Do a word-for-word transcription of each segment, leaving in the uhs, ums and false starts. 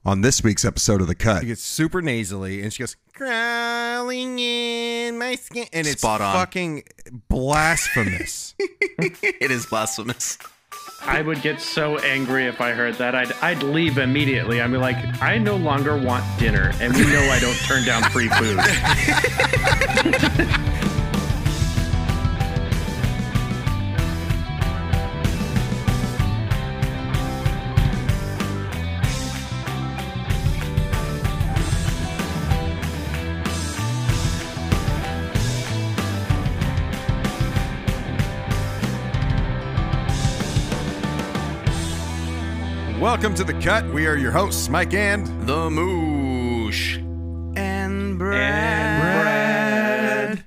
on this week's episode of The Cut. She gets super nasally and she goes, crawling in my skin. And it's Spot on. fucking blasphemous. It is blasphemous. I would get so angry if I heard that. I'd I'd leave immediately. I'd be like, I no longer want dinner, and we know I don't turn down free food. Welcome to The Cut. We are your hosts, Mike and... The Moosh. And Brad.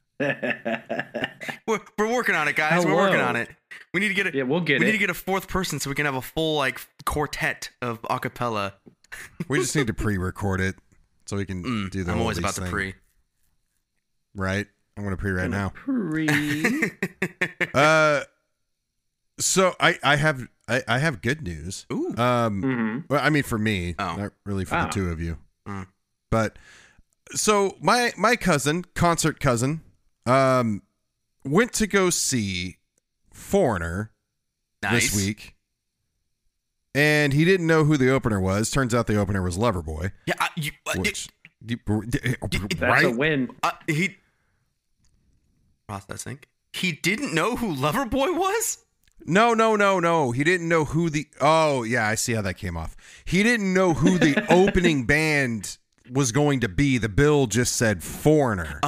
we're, we're working on it, guys. Hello. We're working on it. We need to get a, Yeah, we'll get we it. need to get a fourth person so we can have a full like quartet of acapella. We just need to pre-record it so we can Mm, do the I'm whole always these about to thing. pre. Right? I'm going to pre right now. Pre. Uh, so I, I have I, I have good news. Ooh. Um, Mhm. well, I mean for me, Oh. not really for Ah. the two of you. Mm. But so my my cousin, concert cousin, um, went to go see Foreigner Nice. this week, and he didn't know who the opener was. Turns out the opener was Loverboy, Yeah, I, you, uh, which it, That's right? a win. uh, he processing. He didn't know who Loverboy was? No, no, no, no. He didn't know who the. Oh, yeah, I see how that came off. He didn't know who the opening band was going to be. The bill just said Foreigner.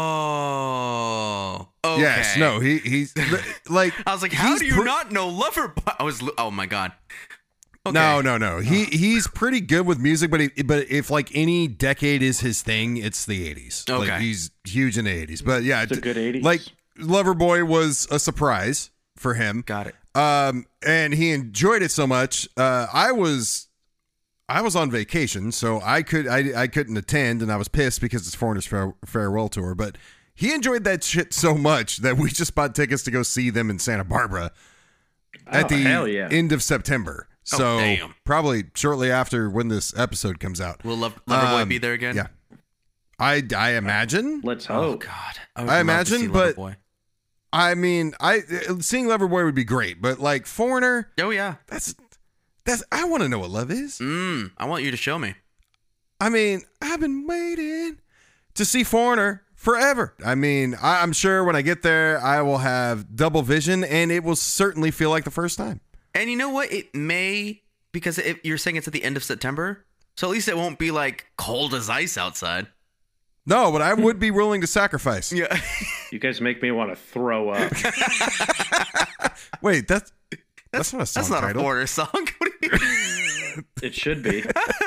Oh. Okay. Yes, no, he he's like. I was like, how he's do you pre- not know Loverboy? I was. Oh my god. Okay. No, no, no. He he's pretty good with music, but he, but if like any decade is his thing, it's the eighties. Like Okay. he's huge in the eighties. But yeah, It's a good eighties. Like Loverboy was a surprise for him. Got it. Um, and he enjoyed it so much. Uh, I was, I was on vacation, so I could, I, I couldn't attend, and I was pissed because it's Foreigner's fare, farewell tour. But he enjoyed that shit so much that we just bought tickets to go see them in Santa Barbara at Oh, the hell yeah. end of September. Oh, So damn. probably shortly after when this episode comes out. Will Love, Loverboy Um, be there again? Yeah, I, I imagine. Let's Oh hope. god. I, would I love to imagine, see but- Loverboy. I mean, I seeing Loverboy would be great, but like Foreigner, Oh yeah. that's that's. I want to know what love is. Mm. I want you to show me. I mean, I've been waiting to see Foreigner forever. I mean, I, I'm sure when I get there, I will have double vision, and it will certainly feel like the first time. And you know what? It may because it, you're saying it's at the end of September, so at least it won't be like cold as ice outside. No, but I would be willing to sacrifice. Yeah. You guys make me want to throw up. Wait, that's that's not a song That's not title. a Foreigner song. What do you It should be.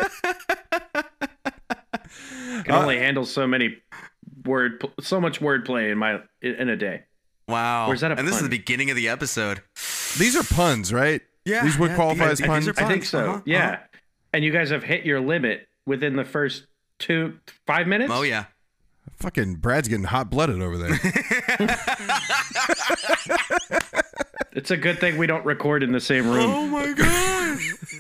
Can Uh, only handle so many word, so much wordplay in my in a day. Wow. Or is that a and this is pun? the beginning of the episode. These are puns, right? Yeah, These would yeah, qualify these- as these puns. are I think puns. so. Uh-huh, yeah, uh-huh. and you guys have hit your limit within the first two five minutes. Oh yeah. Fucking Brad's getting hot blooded over there. It's a good thing we don't record in the same room. Oh my god.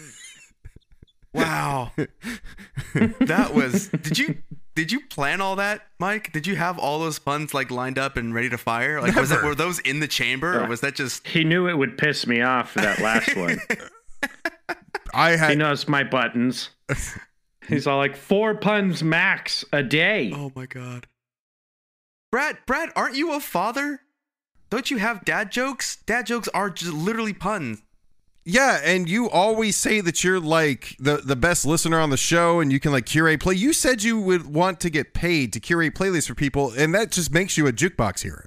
Wow. That was Did you did you plan all that, Mike? Did you have all those puns like lined up and ready to fire? Like was that Never. were those in the chamber or was that just He knew it would piss me off for that last one. I He had knows my buttons. He's all like four puns max a day. Oh my god. Brad, Brad, aren't you a father? Don't you have dad jokes? Dad jokes are just literally puns. yeah, and you always say that you're like the the best listener on the show, and you can like curate play. You said you would want to get paid to curate playlists for people, and that just makes you a jukebox hero.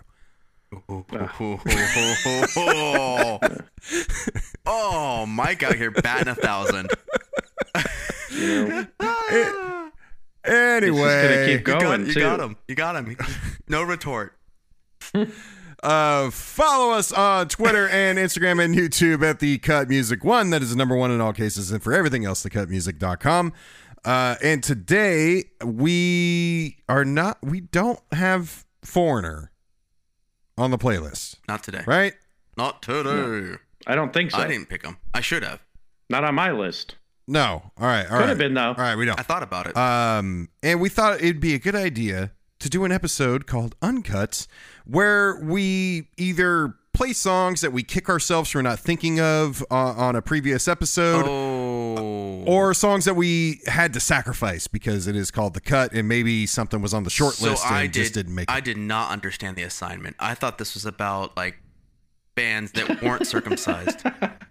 Oh, oh, Mike out here batting a thousand. You know, Anyway, It's just gonna keep You got, going you too. got him. You got him. No retort. Uh, follow us on Twitter and Instagram and YouTube at The Cut Music One. That is the number one in all cases. And for everything else, the cut music dot com. Uh, and today we are not, we don't have Foreigner on the playlist, Not today. right? Not today. I don't think so. I didn't pick him. I should have. Not on my list. No. All right. All Could right. have been though. All right. We don't. I thought about it. Um, and we thought it'd be a good idea to do an episode called Uncuts, where we either play songs that we kick ourselves for not thinking of uh, on a previous episode, oh. or songs that we had to sacrifice because it is called The Cut, and maybe something was on the short so list and I did, just didn't make it. I did not understand the assignment. I thought this was about like bands that weren't circumcised.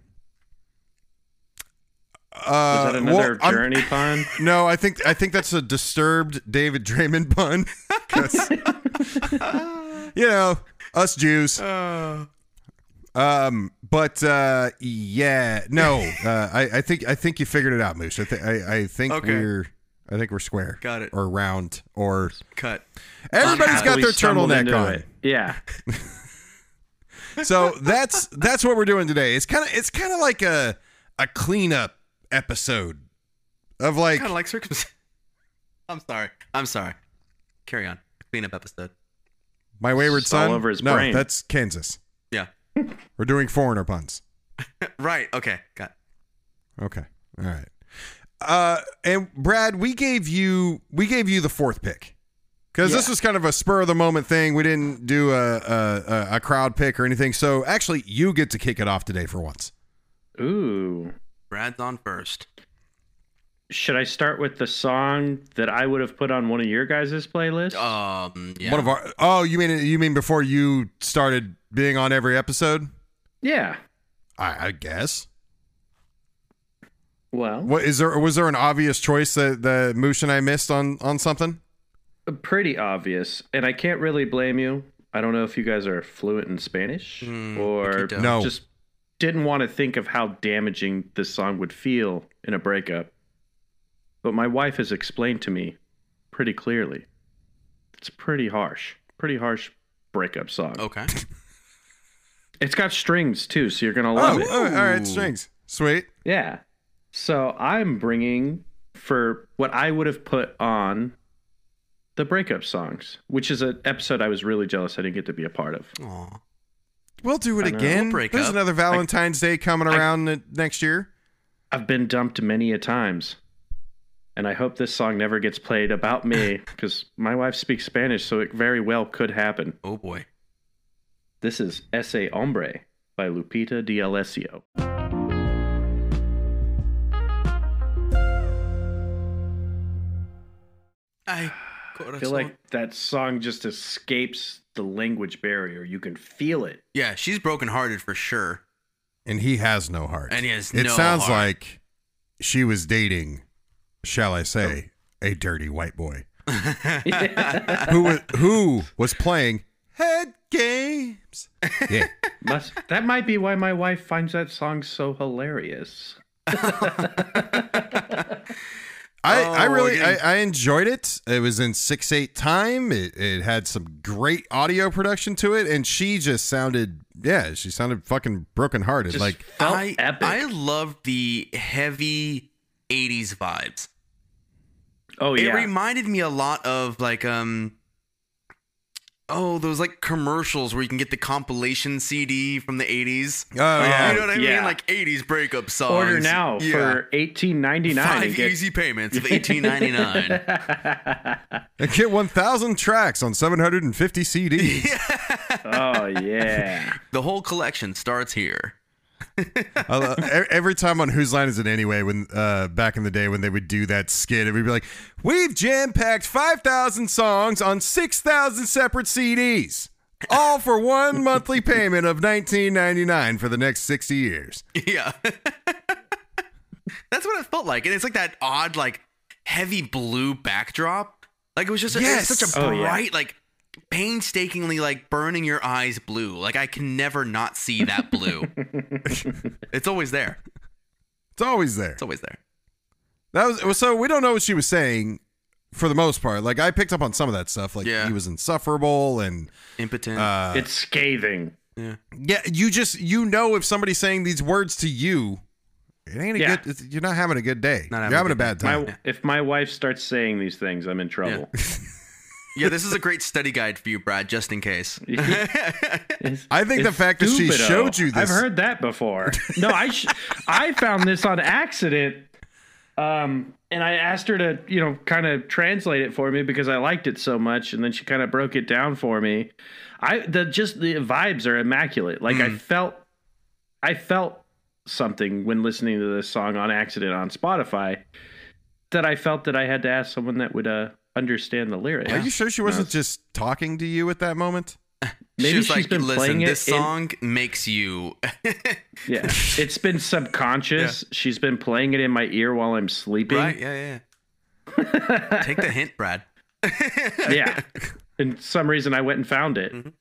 Uh, Is that another well, Journey pun? No, I think I think that's a Disturbed David Draymond pun. 'Cause, you know, us Jews. Uh, Um, but uh, yeah, no, uh, I, I think I think you figured it out, Moose. I, th- I, I think Okay. we're I think we're square. Got it. Or round or cut. everybody's got We their stumbled turtleneck into on. it. Yeah. So that's that's what we're doing today. It's kind of it's kind of like a a cleanup episode of like Kind of like circumcised. I'm sorry. I'm sorry. Carry on. Cleanup episode. My Wayward It's all Son. over his no, brain. that's Kansas. Yeah. We're doing foreigner puns. Right. Okay. Got it. Okay. All right. Uh, and Brad, we gave you we gave you the fourth pick because this Yeah. was kind of a spur of the moment thing. We didn't do a, a a crowd pick or anything. So actually, you get to kick it off today for once. Ooh. Brad's on first. Should I start with the song that I would have put on one of your guys' playlists? Um. Yeah. One of our oh, you mean you mean before you started being on every episode? Yeah. I, I guess. Well, What is there? Was there an obvious choice that that Moosh and I missed on on something? pretty obvious. And I can't really blame you. I don't know if you guys are fluent in Spanish Mm, or poquito. No. just didn't want to think of how damaging this song would feel in a breakup. But my wife has explained to me pretty clearly. It's pretty harsh. Pretty harsh breakup song. Okay. It's got strings too, so you're going to love Oh, it. oh, all right, Ooh. strings, sweet. Yeah. So I'm bringing for what I would have put on the breakup songs, which is an episode I was really jealous I didn't get to be a part of. Aw. We'll do it I know. again. We'll break There's up. another Valentine's Day coming around the- next year. I've been dumped many a times. And I hope this song never gets played about me because my wife speaks Spanish, so it very well could happen. Oh boy. This is Ese Hombre by Lupita D'Alessio. I I feel like that song just escapes the language barrier. You can feel it. Yeah, she's brokenhearted for sure. And he has no heart. And he has it no sounds heart. like she was dating, shall I say, a dirty white boy who was, who was playing head games. Yeah. Must, that might be why my wife finds that song so hilarious. I, Oh, I really we're getting- I, I enjoyed it. It was in six eight time. It, it had some great audio production to it, and she just sounded yeah, she sounded fucking brokenhearted. Just Like felt I epic. I love the heavy eighties vibes. oh, It yeah. reminded me a lot of like um oh, those like commercials where you can get the compilation C D from the eighties. oh yeah, You know what I yeah. mean? Like eighties breakup songs. Order now Yeah. for eighteen ninety-nine Five and get easy payments of eighteen ninety-nine. and get one thousand tracks on seven hundred and fifty C Ds. Oh yeah. The whole collection starts here. I love, e- every time on Whose Line Is It Anyway, when uh, back in the day when they would do that skit, it would be like, we've jam-packed five thousand songs on six thousand separate C Ds, all for one monthly payment of nineteen ninety-nine for the next sixty years. Yeah. That's what it felt like. And it's like that odd, like heavy blue backdrp. Like it was just a, Yes. it's such a Oh, yeah. bright, like painstakingly like burning your eyes blue. Like I can never not see that blue. It's always there. It's always there. It's always there. That was so we don't know what she was saying for the most part. Like I picked up on some of that stuff. Like Yeah. he was insufferable and Impotent. uh, It's scathing. yeah. yeah, you just you know if somebody's saying these words to you, it ain't a Yeah. good. It's, you're not having a good day. Not having you're a having a good bad My, time. if my wife starts saying these things, I'm in trouble. Yeah, this is a great study guide for you, Brad, just in case. I think the It's fact that she stupido. showed you this, I've heard that before. No, I sh- I found this on accident Um, and I asked her to, you know, kind of translate it for me because I liked it so much, and then she kind of broke it down for me. I the just the vibes are immaculate. Like mm. I felt, I felt something when listening to this song on accident on Spotify that I felt that I had to ask someone that would uh, understand the lyrics. Are you sure she wasn't no. just talking to you at that moment? Maybe she was she's like, been listen, playing this it song in, makes you. Yeah, it's been subconscious. Yeah. She's been playing it in my ear while I'm sleeping. Right? Yeah, yeah. Take the hint, Brad. Yeah. And some reason I went and found it. Mm-hmm.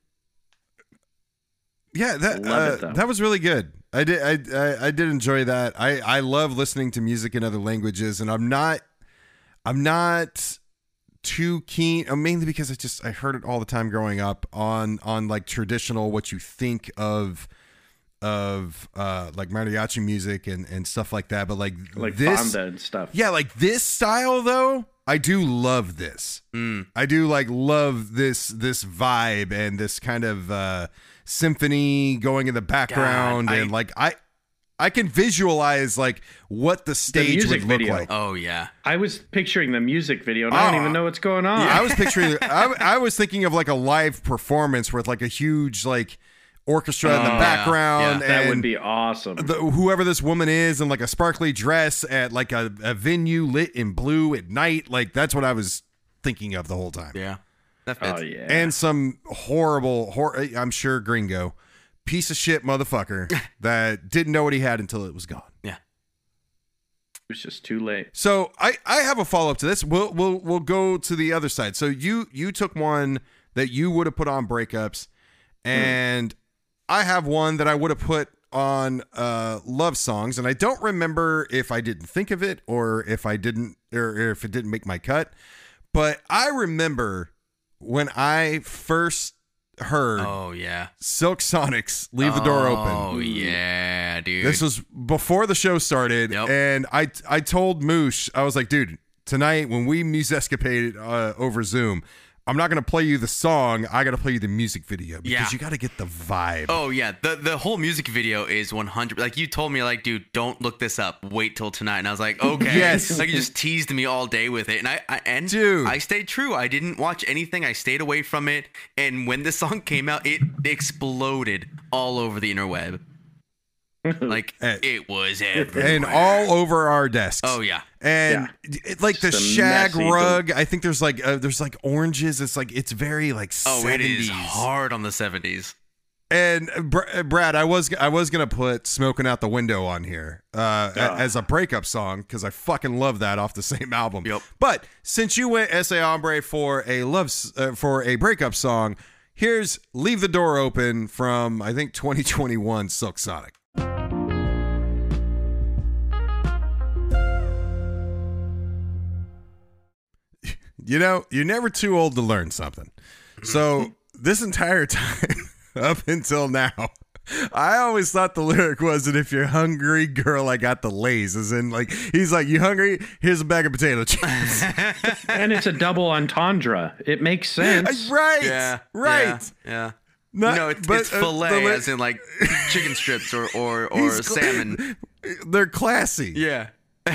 Yeah, that uh, it, that was really good. I did I, I I did enjoy that. I I love listening to music in other languages, and I'm not I'm not. too keen, mainly because I just I heard it all the time growing up on on like traditional what you think of of uh like mariachi music and and stuff like that, but like like this banda and stuff. Yeah, like this style though, I do love this. Mm. I do like love this this vibe and this kind of uh symphony going in the background. God, I, and like I I can visualize like what the stage the would look video. like. Oh yeah, I was picturing the music video, and oh, I don't even know what's going on. Yeah, I was picturing. I, I was thinking of like a live performance with like a huge like orchestra oh, in the background. Yeah, yeah. And that would be awesome. The, whoever this woman is in like a sparkly dress at like a, a venue lit in blue at night. Like that's what I was thinking of the whole time. Yeah. That fits. Oh yeah. And some horrible, hor- I'm sure gringo. Piece of shit motherfucker that didn't know what he had until it was gone. Yeah. It was just too late. So I, I have a follow-up to this. We'll we'll we'll go to the other side. So you you took one that you would have put on breakups, and mm. I have one that I would have put on uh, love songs, and I don't remember if I didn't think of it or if I didn't or if it didn't make my cut. But I remember when I first heard oh yeah Silk Sonic's Leave the Door Open. Oh yeah, dude. This was before the show started. Yep. And I I told Moosh, I was like, dude, tonight when we muse escapade uh, over Zoom, I'm not gonna play you the song, I gotta play you the music video because yeah. you gotta get the vibe. Oh yeah, the the whole music video is one hundred. Like you told me, like, dude, don't look this up. Wait till tonight. And I was like, okay. Yes. Like you just teased me all day with it, and I, I and dude, I stayed true. I didn't watch anything. I stayed away from it. And when this song came out, it exploded all over the interweb. Like it was everywhere. And all over our desks. Oh yeah. And yeah. It, like just the shag rug, thing. I think there's like uh, there's like oranges. It's like it's very like oh, seventies. It is hard on the seventies. And Br- Brad, I was I was gonna put "Smoking Out the Window" on here uh, oh. as a breakup song because I fucking love that off the same album. Yep. But since you went Ese Hombre for a love uh, for a breakup song, here's "Leave the Door Open" from I think twenty twenty-one Silk Sonic. You know, you're never too old to learn something. So this entire time, up until now, I always thought the lyric was that if you're hungry, girl, I got the Lays. As in, like, he's like, you hungry? Here's a bag of potato chips. And it's a double entendre. It makes sense. Right. Yeah. Right. Yeah. yeah. Not, no, it's, but, it's filet, uh, as in, like, chicken strips or, or, or salmon. They're classy. Yeah. I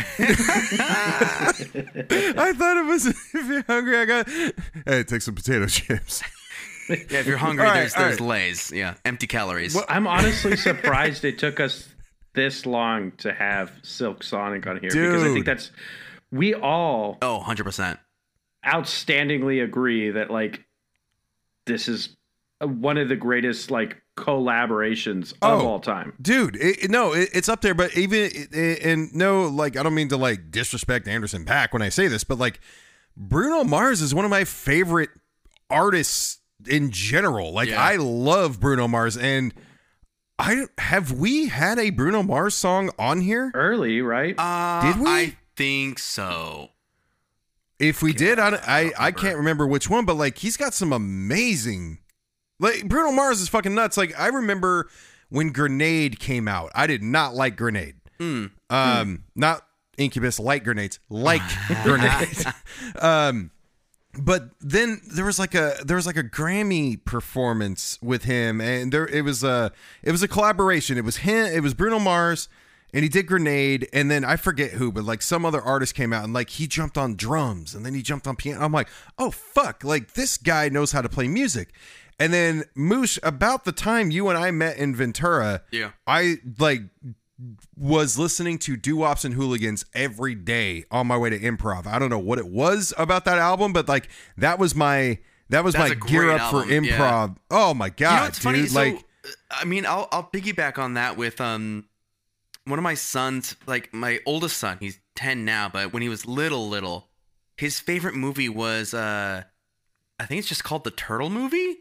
thought it was if you're hungry, I got hey, take some potato chips. Yeah, if you're hungry, right, there's there's right. Lays. Yeah, empty calories. Well, I'm honestly surprised it took us this long to have Silk Sonic on here. Dude. Because I think that's we all oh one hundred percent outstandingly agree that like this is one of the greatest like collaborations of oh, all time, dude. It, it, no, it, it's up there. But even it, and no, like I don't mean to like disrespect Anderson .Paak when I say this, but like Bruno Mars is one of my favorite artists in general. Like yeah. I love Bruno Mars, and I have we had a Bruno Mars song on here early, right? Uh, did we? I think so. If we did, I, I I can't remember which one, but like he's got some amazing. Like Bruno Mars is fucking nuts. Like I remember when Grenade came out. I did not like Grenade. Mm. Um, mm. Not Incubus like grenades, like Grenade. Um, but then there was like a there was like a Grammy performance with him, and there it was a it was a collaboration. It was him. It was Bruno Mars and he did Grenade, and then I forget who, but like some other artist came out and like he jumped on drums and then he jumped on piano. I'm like, oh fuck, like this guy knows how to play music. And then Moosh, about the time you and I met in Ventura, yeah, I like was listening to Doo-Wops and Hooligans every day on my way to improv. I don't know what it was about that album, but like that was my that was That's my gear up album. for improv. Yeah. Oh my god, you know what's dude! Funny? Like, so, I mean, I'll I'll piggyback on that with um one of my sons, like my oldest son. He's ten now, but when he was little, little, his favorite movie was uh, I think it's just called The Turtle Movie.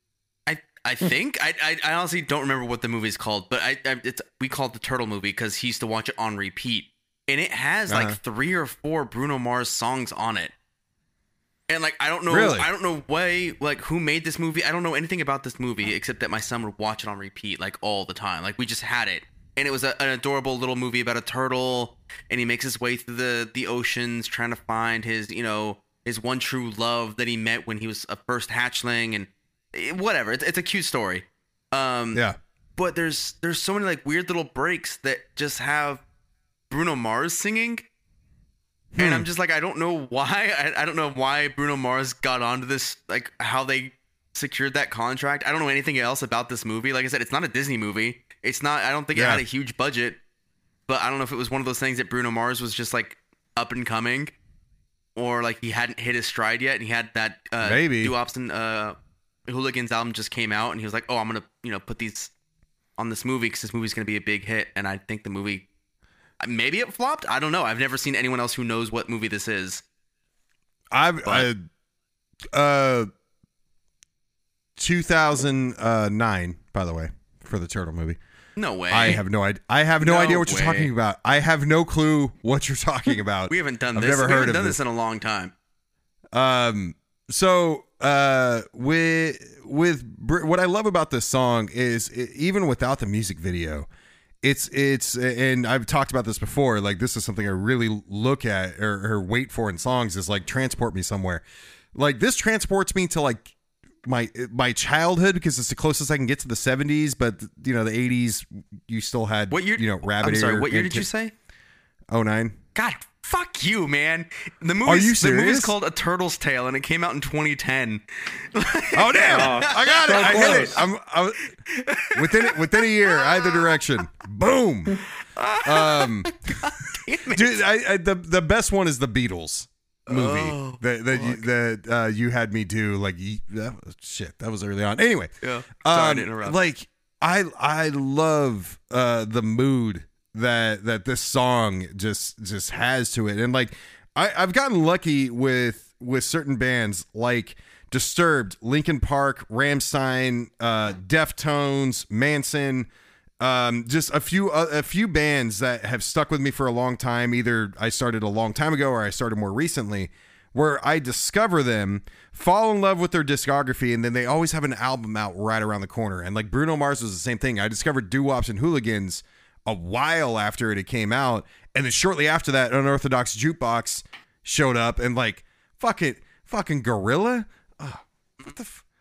I think I, I I honestly don't remember what the movie is called, but I, I it's we call it The Turtle Movie because he used to watch it on repeat, and it has like uh-huh. three or four Bruno Mars songs on it. And like I don't know, really? I don't know why, like who made this movie. I don't know anything about this movie except that my son would watch it on repeat like all the time. Like we just had it, and it was a, an adorable little movie about a turtle, and he makes his way through the the oceans trying to find his you know his one true love that he met when he was a first hatchling and. Whatever, it's, it's a cute story. Um, yeah, but there's there's so many like weird little breaks that just have Bruno Mars singing, hmm. and I'm just like I don't know why I, I don't know why Bruno Mars got onto this, like how they secured that contract. I don't know anything else about this movie. Like I said, it's not a Disney movie. It's not. I don't think yeah. it had a huge budget, but I don't know if it was one of those things that Bruno Mars was just like up and coming, or like he hadn't hit his stride yet, and he had that uh, maybe Doo-Wops and uh. Hooligans album just came out and he was like, oh, I'm gonna you know put these on this movie because this movie's gonna be a big hit. And I think the movie maybe it flopped. I don't know. I've never seen anyone else who knows what movie this is. I've I, uh two thousand nine, by the way, for the Turtle Movie. No way. I have no idea. I have no, no idea what way. You're talking about. I have no clue what you're talking about. We haven't done I've this. Never we heard haven't of done this. this in a long time. Um. So, uh, with with what I love about this song is it, even without the music video, it's it's and I've talked about this before. Like this is something I really look at or, or wait for in songs is like transport me somewhere. Like this transports me to like my my childhood because it's the closest I can get to the seventies. But you know the eighties, you still had what year? You know Rabbit. I'm sorry. Ear what year and, did you say? oh nine. God. Fuck you, man. The movie. Are you serious? The movie's called A Turtle's Tale, and it came out in twenty ten. Oh damn! Oh, I got it. So I hit it. I'm, I'm within it within a year, either direction. Boom. Um, God damn it. Dude, I, I, the the best one is the Beatles movie oh, that that you, that uh, you had me do. Like that was, shit, that was early on. Anyway, yeah. Sorry um, to interrupt. Like I I love uh, the mood that that this song just just has to it, and like I, I've gotten lucky with with certain bands like Disturbed, Linkin Park, Rammstein, uh, Deftones, Manson, um, just a few uh, a few bands that have stuck with me for a long time. Either I started a long time ago or I started more recently, where I discover them, fall in love with their discography, and then they always have an album out right around the corner. And like Bruno Mars was the same thing. I discovered Doo-Wops and Hooligans a while after it came out, and then shortly after that, Unorthodox Jukebox showed up, and like, fuck it, fucking Gorilla, oh, what the, f-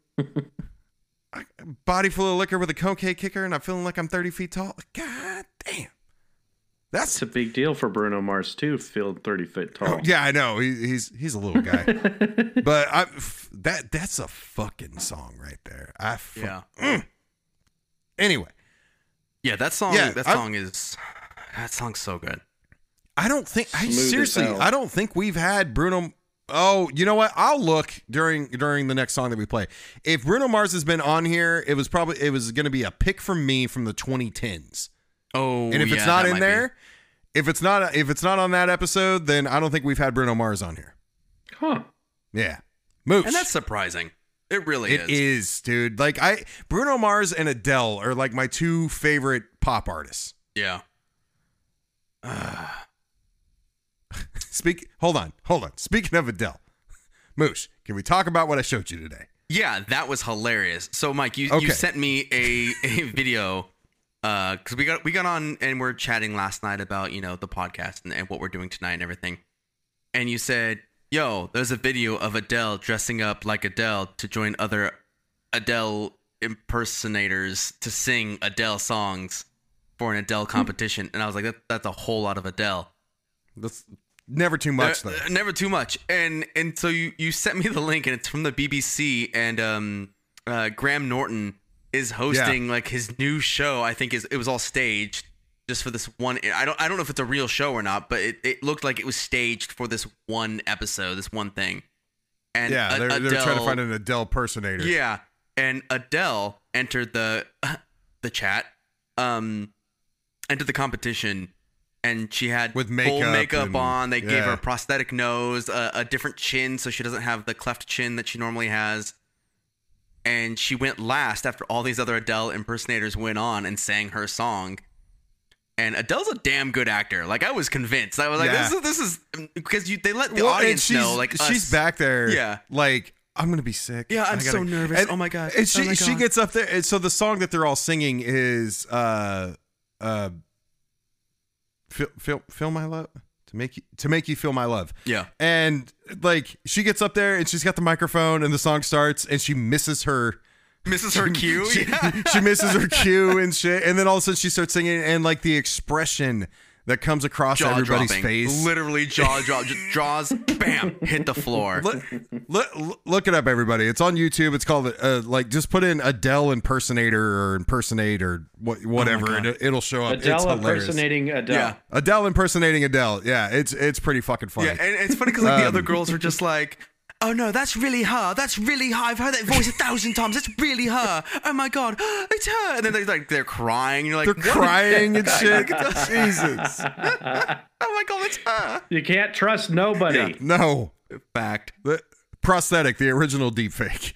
I, body full of liquor with a cocaine kicker, and I'm feeling like I'm thirty feet tall. God damn, that's it's a big deal for Bruno Mars too. Feeling thirty feet tall. Oh, yeah, I know he, he's he's a little guy, but I that that's a fucking song right there. I fu- yeah. Mm. Anyway. Yeah, that song. Yeah, that I, song is that song's so good. I don't think. I Smooth seriously. as hell. I don't think we've had Bruno. Oh, you know what? I'll look during during the next song that we play. If Bruno Mars has been on here, it was probably it was going to be a pick from me from the twenty tens. Oh, and if yeah, it's not that in might there, be. if it's not if it's not on that episode, then I don't think we've had Bruno Mars on here. Huh? Yeah, Mooch. And that's surprising. It really It is. It is, dude. Like I, Bruno Mars and Adele are like my two favorite pop artists. Yeah. Uh, speak. Hold on. Hold on. Speaking of Adele, Moosh, can we talk about what I showed you today? Yeah, that was hilarious. So, Mike, you, Okay. you sent me a, a video uh, because we got we got on and we're chatting last night about you know the podcast and, and what we're doing tonight and everything. And you said, yo, there's a video of Adele dressing up like Adele to join other Adele impersonators to sing Adele songs. for an Adele competition, and I was like, that, that's a whole lot of Adele. That's never too much, Uh, though. uh, never too much. And and so you, you sent me the link, and it's from the B B C, and um, uh, Graham Norton is hosting Yeah. like his new show. I think is it was all staged just for this one. I don't I don't know if it's a real show or not, but it, it looked like it was staged for this one episode, this one thing. And Yeah, A- they're, Adele, they're trying to find an Adele personator. yeah, and Adele entered the the chat, um, entered the competition, and she had With full makeup makeup and- on. They gave her yeah. a prosthetic nose, a, a different chin, so she doesn't have the cleft chin that she normally has. And she went last after all these other Adele impersonators went on and sang her song. And Adele's a damn good actor. Like, I was convinced. I was like, Yeah. this is this is because you they let the Well, and audience she's, know. Like, she's us. back there. Yeah. Like, I'm gonna be sick. Yeah, I'm I so nervous. Oh my God. And she Oh my she God. gets up there. And so the song that they're all singing is uh uh feel feel feel my love to make you to make you feel my love. Yeah. And like she gets up there and she's got the microphone and the song starts and she misses her. Misses her cue. She, Yeah. she misses her cue and shit. And then all of a sudden she starts singing and like the expression that comes across Jaw everybody's dropping. face. Literally jaw drop. Just jaws, bam, hit the floor. Look, look, look it up, everybody. It's on YouTube. It's called uh, like just put in Adele impersonator or impersonate or what, whatever. God. it, it'll show up. it's Adele hilarious. impersonating Adele. Yeah. Adele impersonating Adele. Yeah, it's it's pretty fucking funny. Yeah, and it's funny because like the Um, other girls are just like, oh no, that's really her. That's really her. I've heard that voice a thousand times. It's really her. Oh my God, it's her. And then they're like, they're crying. You're like, They're what? crying and shit. Jesus. Oh my God, it's her. You can't trust nobody. Yeah. No. Fact. The prosthetic, the original deepfake.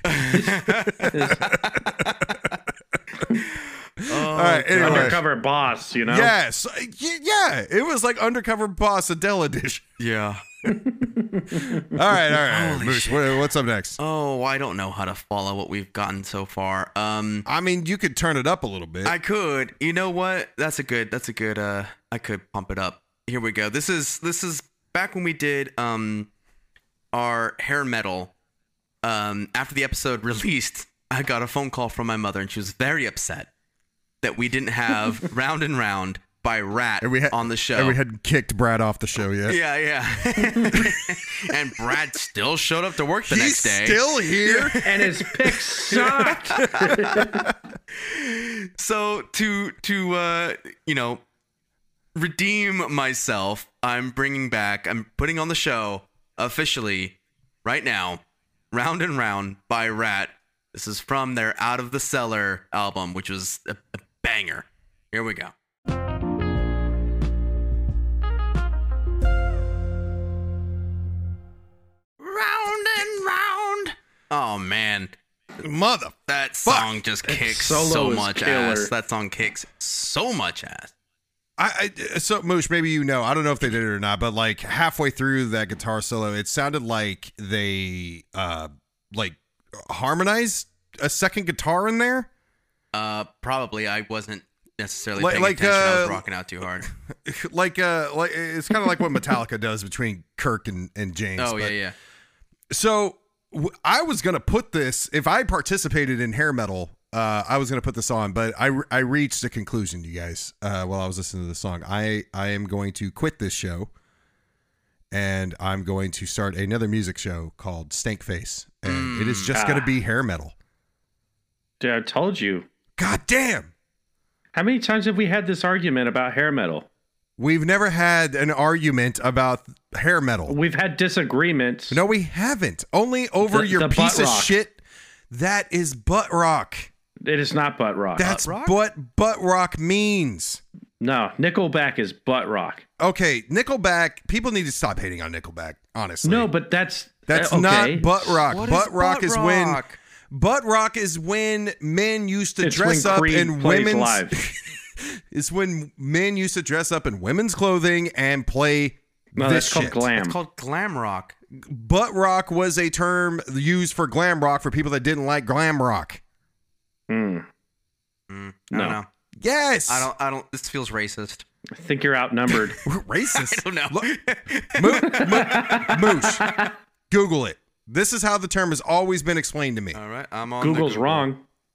All right. Anyway. Undercover boss, you know? Yes. Y- Yeah. It was like undercover boss Adele edition. Yeah. All right. All right. Holy Moose, shit. what- what's up next? Oh, I don't know how to follow what we've gotten so far. Um, I mean, you could turn it up a little bit. I could. You know what? That's a good. That's a good. Uh, I could pump it up. Here we go. This is this is back when we did um our hair metal. Um, after the episode released, I got a phone call from my mother, and she was very upset that we didn't have Round and Round by Rat And we had, on the show. And we hadn't kicked Brad off the show yet. yeah, yeah. And Brad still showed up to work the He's next day. still here. And his picks sucked. So to to uh, you know, redeem myself, I'm bringing back. I'm putting on the show officially right now. Round and Round by Rat. This is from their Out of the Cellar album, which was a, a banger. Here we go. Round and round. Oh man, Mother. that song just kicks solo so is much killer. ass. That song kicks so much ass. I, I so Moosh, maybe you know. I don't know if they did it or not, but like halfway through that guitar solo, it sounded like they uh like harmonized a second guitar in there. Uh, probably I wasn't necessarily Like- paying like, attention. I was uh, rocking out too hard. like uh like it's kind of like what Metallica does between Kirk and, and James. Oh yeah, but- yeah. So w- I was gonna put this if I participated in hair metal. Uh, I was gonna put this on, but I, I reached a conclusion, you guys, uh, while I was listening to the song. I I am going to quit this show, and I'm going to start another music show called Stank Face, and it is just Ah. gonna be hair metal. Dude, I told you. God damn, How many times have we had this argument about hair metal? we've never had an argument about hair metal. We've had disagreements. No, we haven't. Only over The- your the piece butt of rock. shit. That is butt rock. It is not butt rock. That's rock? what butt rock means. No, Nickelback is butt rock. Okay, Nickelback. People need to stop hating on Nickelback. Honestly, No, but that's that's uh, okay. not butt rock. What butt is rock butt is when rock? butt rock is when men used to It's dress when up Creed in plays women's. live. It's when men used to dress up in women's clothing and play No, this that's called shit. glam. It's called glam rock. Butt rock was a term used for glam rock for people that didn't like glam rock. Mm, Mm, I No. don't know. Yes, I don't. I don't. This feels racist. I think you're outnumbered. racist. I don't know. Look, Mo- Mo- Moosh, Google it. This is how the term has always been explained to me. All right, I'm on. Google's the Google. wrong.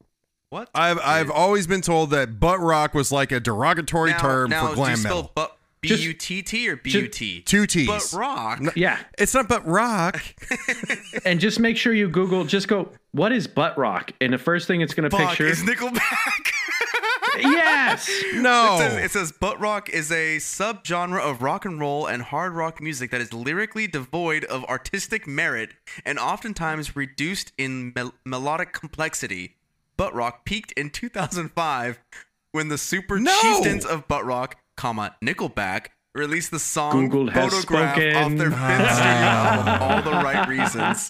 What? I've I've always been told that butt rock was like a derogatory now, term now, for glam do you metal. spell butt B U T T or B U T? Two T's. Butt rock. Yeah. It's not butt rock. And just make sure you Google, just go, what is butt rock? And the first thing it's going to Fuck, picture. is Nickelback. Yes. No. It says, it says butt rock is a subgenre of rock and roll and hard rock music that is lyrically devoid of artistic merit and oftentimes reduced in mel- melodic complexity. Butt rock peaked in two thousand five when the Super No. Chieftains of Butt Rock, comma Nickelback, released the song Google has Photograph spoken. off their fifth studio album, All the Right Reasons.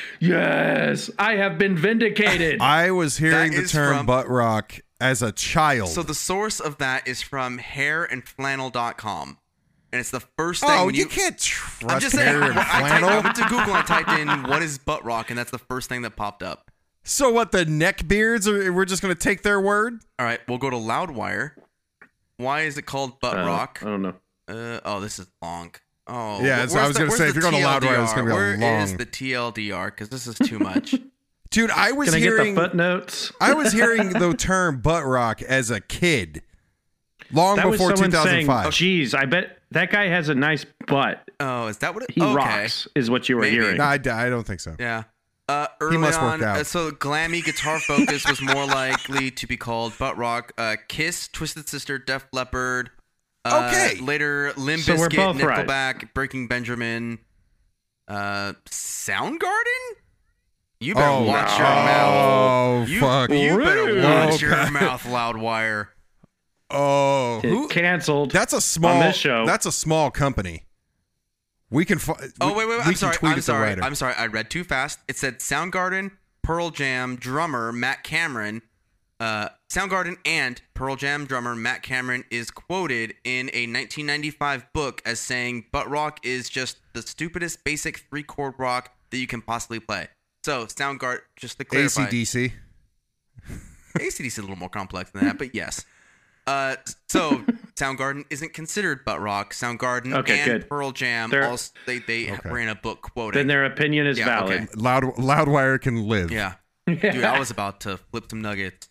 Yes. I have been vindicated. I was hearing That the is term from- butt rock as a child. So the source of that is from hair and flannel dot com. And it's the first thing oh, when you, you can't trust I'm just saying, hair and I, I, typed, flannel. I went to Google and I typed in what is butt rock, and that's the first thing that popped up. So what? The neckbeards? Are, we're just gonna take their word? All right, we'll go to Loudwire. Why is it called butt Uh, rock? I don't know. Uh, oh, this is long. Oh, Yeah, so I where's was the- gonna where's say, the if you're going to Loudwire, it's gonna be Where long. is the T L D R? Because this is too much. Dude, I was Can I get hearing the footnotes? I was hearing the term butt rock as a kid. Long That was before someone two thousand saying, five. geez, I bet that guy has a nice butt. Oh, is that what it? He okay. rocks, is what you were Maybe. hearing. No, I, I don't think so. Yeah. Uh, early must work on, out. uh, so glammy guitar focus was more likely to be called butt rock. Uh, Kiss, Twisted Sister, Def Leppard. Uh, Okay. Later, Limp So we're Bizkit, both right. Nickelback, Breaking Benjamin. Uh, Soundgarden. You better Oh, watch no. your mouth. Oh, You, fuck. you better Rude. watch your Okay. mouth, Loudwire. Oh, who? Canceled. That's a small. on this show. That's a small company. We can. Fi- Oh we- wait, wait, wait. we I'm can sorry. tweet I'm at the sorry. writer. I'm sorry. I read too fast. It said Soundgarden, Pearl Jam drummer Matt Cameron. Uh, Soundgarden and Pearl Jam drummer Matt Cameron is quoted in a nineteen ninety-five book as saying, "Butt rock is just the stupidest basic three chord rock that you can possibly play." So Soundgarden, just to clarify, A C D C. A C D C is a little more complex than that, but yes. Uh, so Soundgarden isn't considered butt rock. Soundgarden Okay, and good. Pearl Jam They're- also they they Okay. ran a book quoting. Then their opinion is Yeah, valid. okay. Loud Loudwire can live. Yeah. Dude, I was about to flip some nuggets.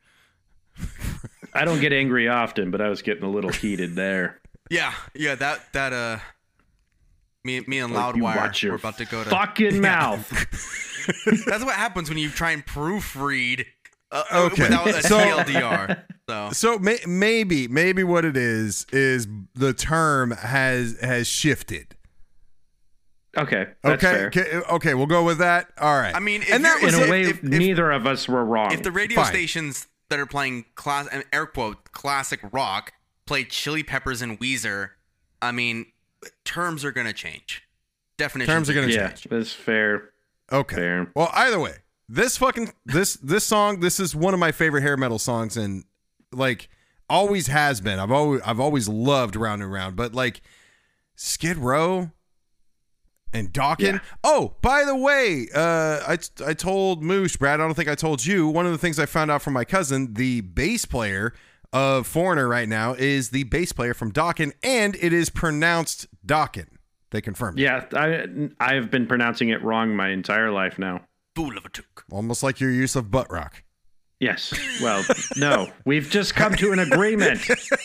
I don't get angry often, but I was getting a little heated there. Yeah, yeah, that that uh me me and Like, you Loudwire watch your we're about to go to fucking mouth. That's what happens when you try and proofread uh, Okay. without a So- T L D R. So So may, maybe maybe what it is is the term has has shifted. Okay, that's Okay, fair. okay, okay, we'll go with that. All right. I mean, if and that you're- was In a if- way, if- if- neither of us were wrong. if the radio Fine. stations that are playing class and air quote classic rock play Chili Peppers and Weezer, I mean, terms are going to change. Definitions Terms are gonna yeah, change. that's fair. Okay. Fair. Well, either way, this fucking this this song, this is one of my favorite hair metal songs, and like always has been. I've always I've always loved Round and Round, but like Skid Row and Dawkins. Yeah. Oh, by the way, uh, I I told Moosh, Brad. I don't think I told you. One of the things I found out from my cousin, the bass player of Foreigner right now, is the bass player from Dawkins, and it is pronounced Dawkins. They confirmed. it. Yeah, I I've been pronouncing it wrong my entire life now. Fool of a took. Almost like your use of butt rock. Yes. Well, no. We've just come to an agreement.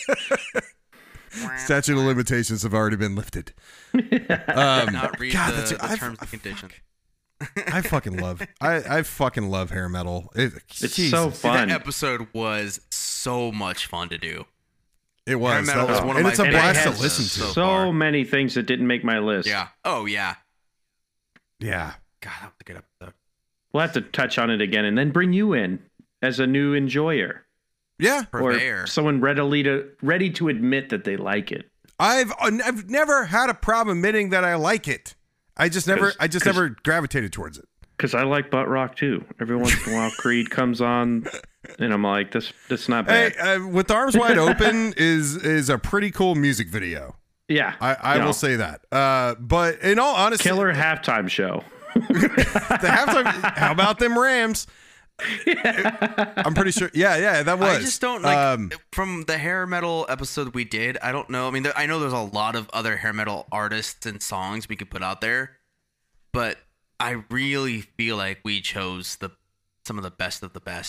Statute of limitations have already been lifted. Um, Not read God, the, that's- the I- terms I and conditions. I fucking love. I, I fucking love hair metal. It, It's Jesus. so Dude, fun. that episode was so much fun to do. It was. Hair metal That was was one of and my it's a favorite blast to episodes listen so to. so far. many things that didn't make my list. Yeah. Oh yeah. Yeah. God, that was a good episode. We'll have to touch on it again and then bring you in as a new enjoyer Yeah. Purveyor. or someone readily to ready to admit that they like it. I've I've never had a problem admitting that I like it. I just never 'Cause- I just 'cause- never gravitated towards it. Because I like butt rock too. Every once in a while, Creed comes on, and I'm like, "This, this not bad." Hey, uh, With Arms Wide Open is is a pretty cool music video. Yeah, I, I you know, will say that. Uh, but in all honesty, killer halftime show. the halftime. How about them Rams? I'm pretty sure. Yeah, yeah, that was. I just don't like Um, from the hair metal episode we did. I don't know. I mean, there, I know there's a lot of other hair metal artists and songs we could put out there, but I really feel like we chose the some of the best of the best.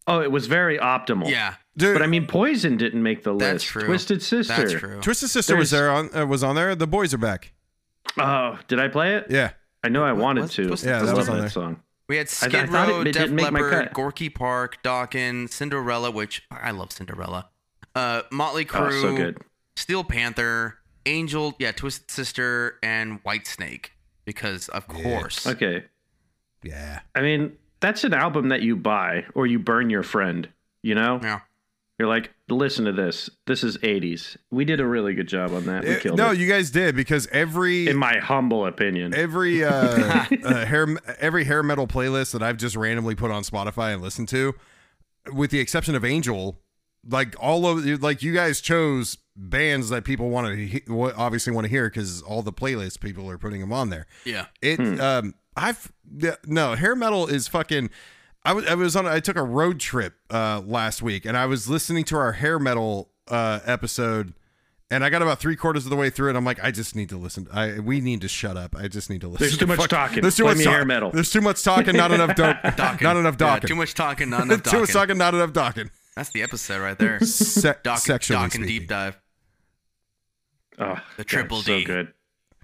Oh, it was very optimal. Yeah, Dude, But I mean, Poison didn't make the list. that's true. Twisted Sister. That's true. Twisted Sister was There's- there on uh, was on there. The Boys Are Back. Oh, did I play it? Yeah. I know I wanted what's to. Twisted Yeah, I that was love on that there. song. We had I Skid thought it- Row, it Def didn't make my Leppard, cut. Gorky Park, Dawkins, Cinderella, which I love Cinderella. Uh, Motley Oh, Crue, so good. Steel Panther, Angel, yeah, Twisted Sister, and Whitesnake. Because of course, Okay. Yeah. I mean, that's an album that you buy or you burn your friend, you know? yeah. You're like, listen to this. This is eighties. We did a really good job on that. We Eh, killed no, it. you guys did because every In my humble opinion. every uh, uh, hair every hair metal playlist that I've just randomly put on Spotify and listened to, with the exception of Angel, like all of like you guys chose bands that people want to he- obviously want to hear because all the playlists people are putting them on there. Yeah. It um I've yeah, no hair metal is fucking. I was I was on I took a road trip uh last week and I was listening to our hair metal uh episode. And I got about three quarters of the way through it. I'm like, I just need to listen. I we need to shut up. I just need to listen. There's to too much fuck- talking. There's too Play much me talk- hair metal. There's too much talking, not enough dope. Docking. Not enough Yeah, docking. too much talking, not enough too much docking. talking, not enough docking. That's the episode right there. Se- Doc, sexually Doc and speaking. deep dive. Oh, The God, triple so D. good.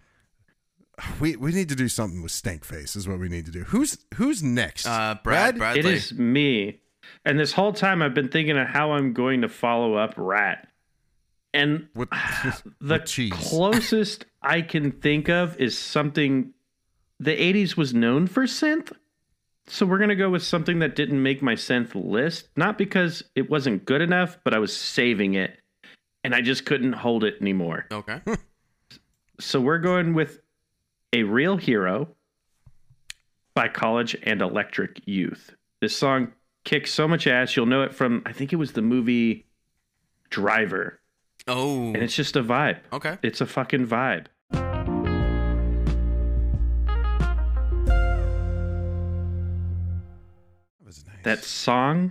We we need to do something with Stank Face. Is what we need to do. Who's who's next? Uh, Brad, Bradley. It is me. And this whole time I've been thinking of how I'm going to follow up Rat. And With, the with cheese. closest I can think of is something the eighties was known for synth. So we're going to go with something that didn't make my synth list, not because it wasn't good enough, but I was saving it and I just couldn't hold it anymore. Okay. So we're going with A Real Hero by College and Electric Youth. This song kicks so much ass. You'll know it from, I think it was the movie Driver. Oh. And it's just a vibe. Okay. It's a fucking vibe. That was nice. That song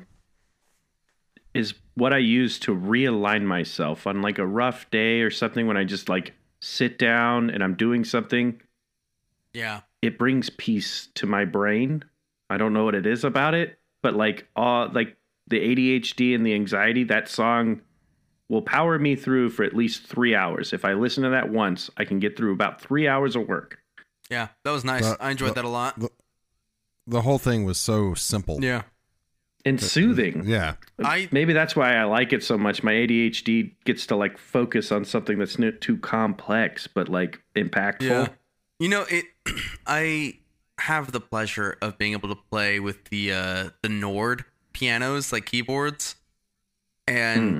is what I use to realign myself on like a rough day or something when I just like sit down and I'm doing something. Yeah. It brings peace to my brain. I don't know what it is about it, but like all like the A D H D and the anxiety, that song will power me through for at least three hours. If I listen to that once, I can get through about three hours of work. Yeah. That was nice. Uh, I enjoyed uh, that a lot. The whole thing was so simple. Yeah. And soothing. Yeah. I Maybe that's why I like it so much. My A D H D gets to like focus on something that's not too complex, but like impactful. Yeah. You know, it I have the pleasure of being able to play with the uh the Nord pianos, like keyboards. And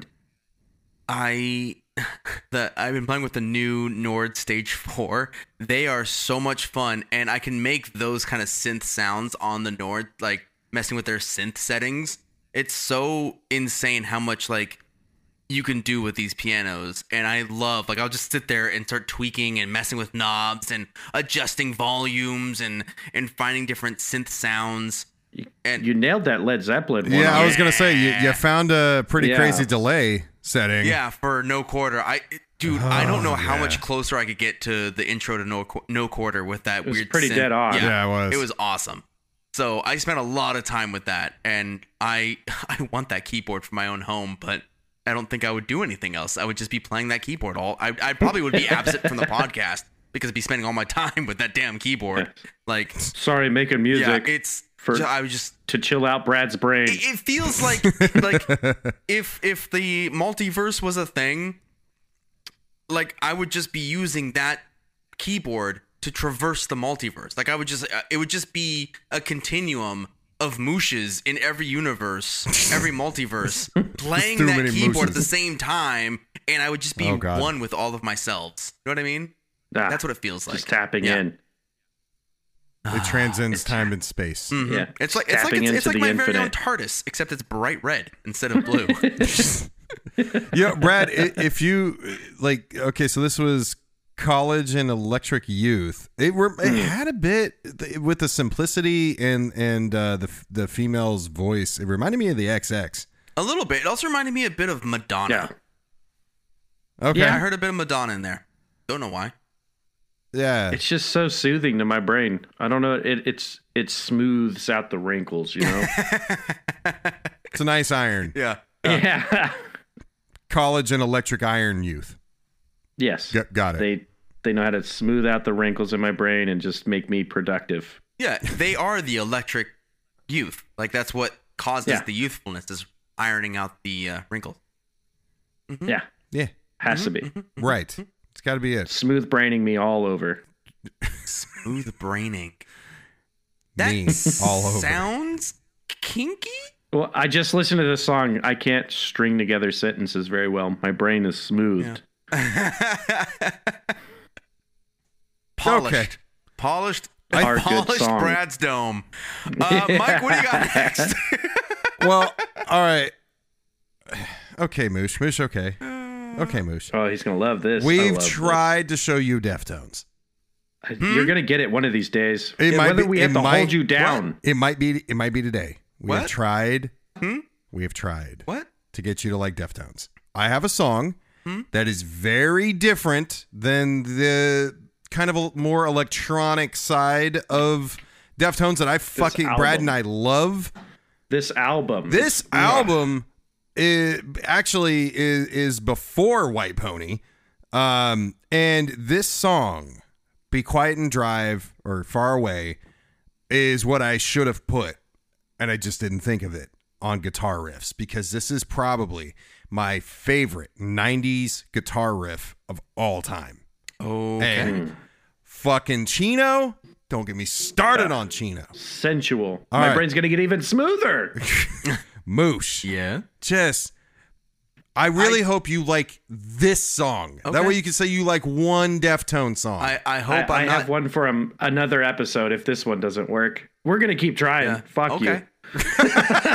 I the I've been playing with the new Nord Stage four. They are so much fun, and I can make those kind of synth sounds on the Nord, like messing with their synth settings. It's so insane how much like you can do with these pianos, and I love like I'll just sit there and start tweaking and messing with knobs and adjusting volumes and and finding different synth sounds. And You nailed that Led Zeppelin one. Yeah, I was Yeah. gonna say you, you found a pretty Yeah. crazy delay setting. yeah, for No Quarter, I dude, I don't know how yeah. much closer I could get to the intro to No Qu- No Quarter with that was weird. pretty synth. dead on. Yeah, it was. It was awesome. So I spent a lot of time with that, and I I want that keyboard for my own home, but I don't think I would do anything else. I would just be playing that keyboard all. I I probably would be absent from the podcast because I'd be spending all my time with that damn keyboard. Like, Sorry, making yeah, music it's. for- ju- I was just. to chill out Brad's brain. It, it feels like like if if the multiverse was a thing, like I would just be using that keyboard to traverse the multiverse. Like I would just, uh, it would just be a continuum of mooshes in every universe, every multiverse, playing too that many keyboard at the mooshes. same time, and I would just be Oh, God. one with all of my selves. You know what I mean? Ah, That's what it feels like. just tapping Yeah. in. It transcends time and space. Mhm. Yeah, It's like just it's like tapping it's, it's into like the my very own infinite. TARDIS, except it's bright red instead of blue. Yeah, Brad, i- if you like, okay, so this was College and Electric Youth. It were it had a bit with the simplicity and and uh, the the female's voice. It reminded me of the X X. A little bit. It also reminded me a bit of Madonna. Yeah. Okay, Yeah, I yeah, heard a bit of Madonna in there. Don't know why. It's just so soothing to my brain. I don't know. It it's it smooths out the wrinkles, you know. It's a nice iron. Yeah. Yeah. College and electric iron youth. Yes. G- got it. They they know how to smooth out the wrinkles in my brain and just make me productive. Yeah, they are the electric youth. Like that's what causes Yeah. the youthfulness is ironing out the uh, wrinkles. Mm-hmm. Yeah. Yeah. Has to be. Right. It's got to be it. Smooth braining me all over. Smooth braining. That Me all over. sounds kinky. Well, I just listened to this song. I can't string together sentences very well. My brain is smoothed. Polished. Okay. Polished. Hard, good polished song. Brad's dome. Uh, Mike, what do you got next? Well, all right. Okay, Moosh. Moosh, okay. Okay, Moosh. Oh, he's gonna love this. I We've love tried to show you Deftones. this. You're gonna get it one of these days. It Yeah, might Whether be- we it have to might- hold you down. It might be. It might be today. We have What? tried. Hmm? We have tried What? to get you to like Deftones. I have a song Hmm? that is very different than the kind of a more electronic side of Deftones that I fucking Brad album. and I love. This album. This Ugh. album is actually is is before White Pony, um, and this song, "Be Quiet and Drive" or "Far Away," is what I should have put, and I just didn't think of it on guitar riffs because this is probably my favorite nineties guitar riff of all time. Okay. And fucking Chino, don't get me started on Chino. Sensual. All My right. brain's gonna get even smoother. Moosh. Yeah. Just I really hope you like this song. That Okay. way you can say you like one Deftone song. I, I I, hope I I'm have not. one for um, another episode if this one doesn't work. We're gonna keep trying. Yeah. Fuck Okay. you.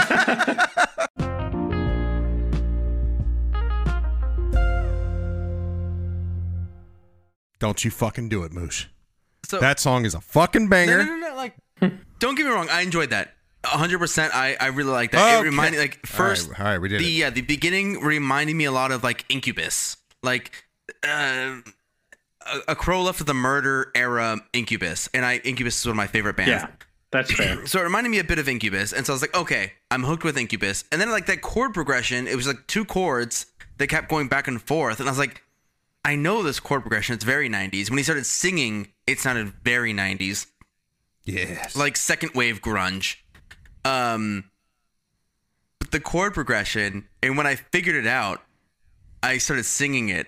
Don't you fucking do it, Moosh. So That song is a fucking no, banger. no, no, no, like, don't get me wrong. I enjoyed that. one hundred percent. I, I really like that. Okay. It reminded like All right, first. all right, we did the it. yeah the beginning reminded me a lot of like Incubus, like uh, a, a Crow Left of the Murder era Incubus, and I Incubus is one of my favorite bands. Yeah, that's fair. So it reminded me a bit of Incubus, and so I was like, okay, I'm hooked with Incubus. And then like that chord progression, it was like two chords that kept going back and forth, and I was like, I know this chord progression. It's very nineties. When he started singing, it sounded very nineties, Yes. like second wave grunge. Um, but the chord progression, and when I figured it out, I started singing it.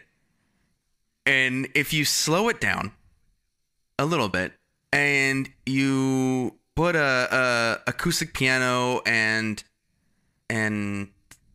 And if you slow it down a little bit, and you put a, a acoustic piano and and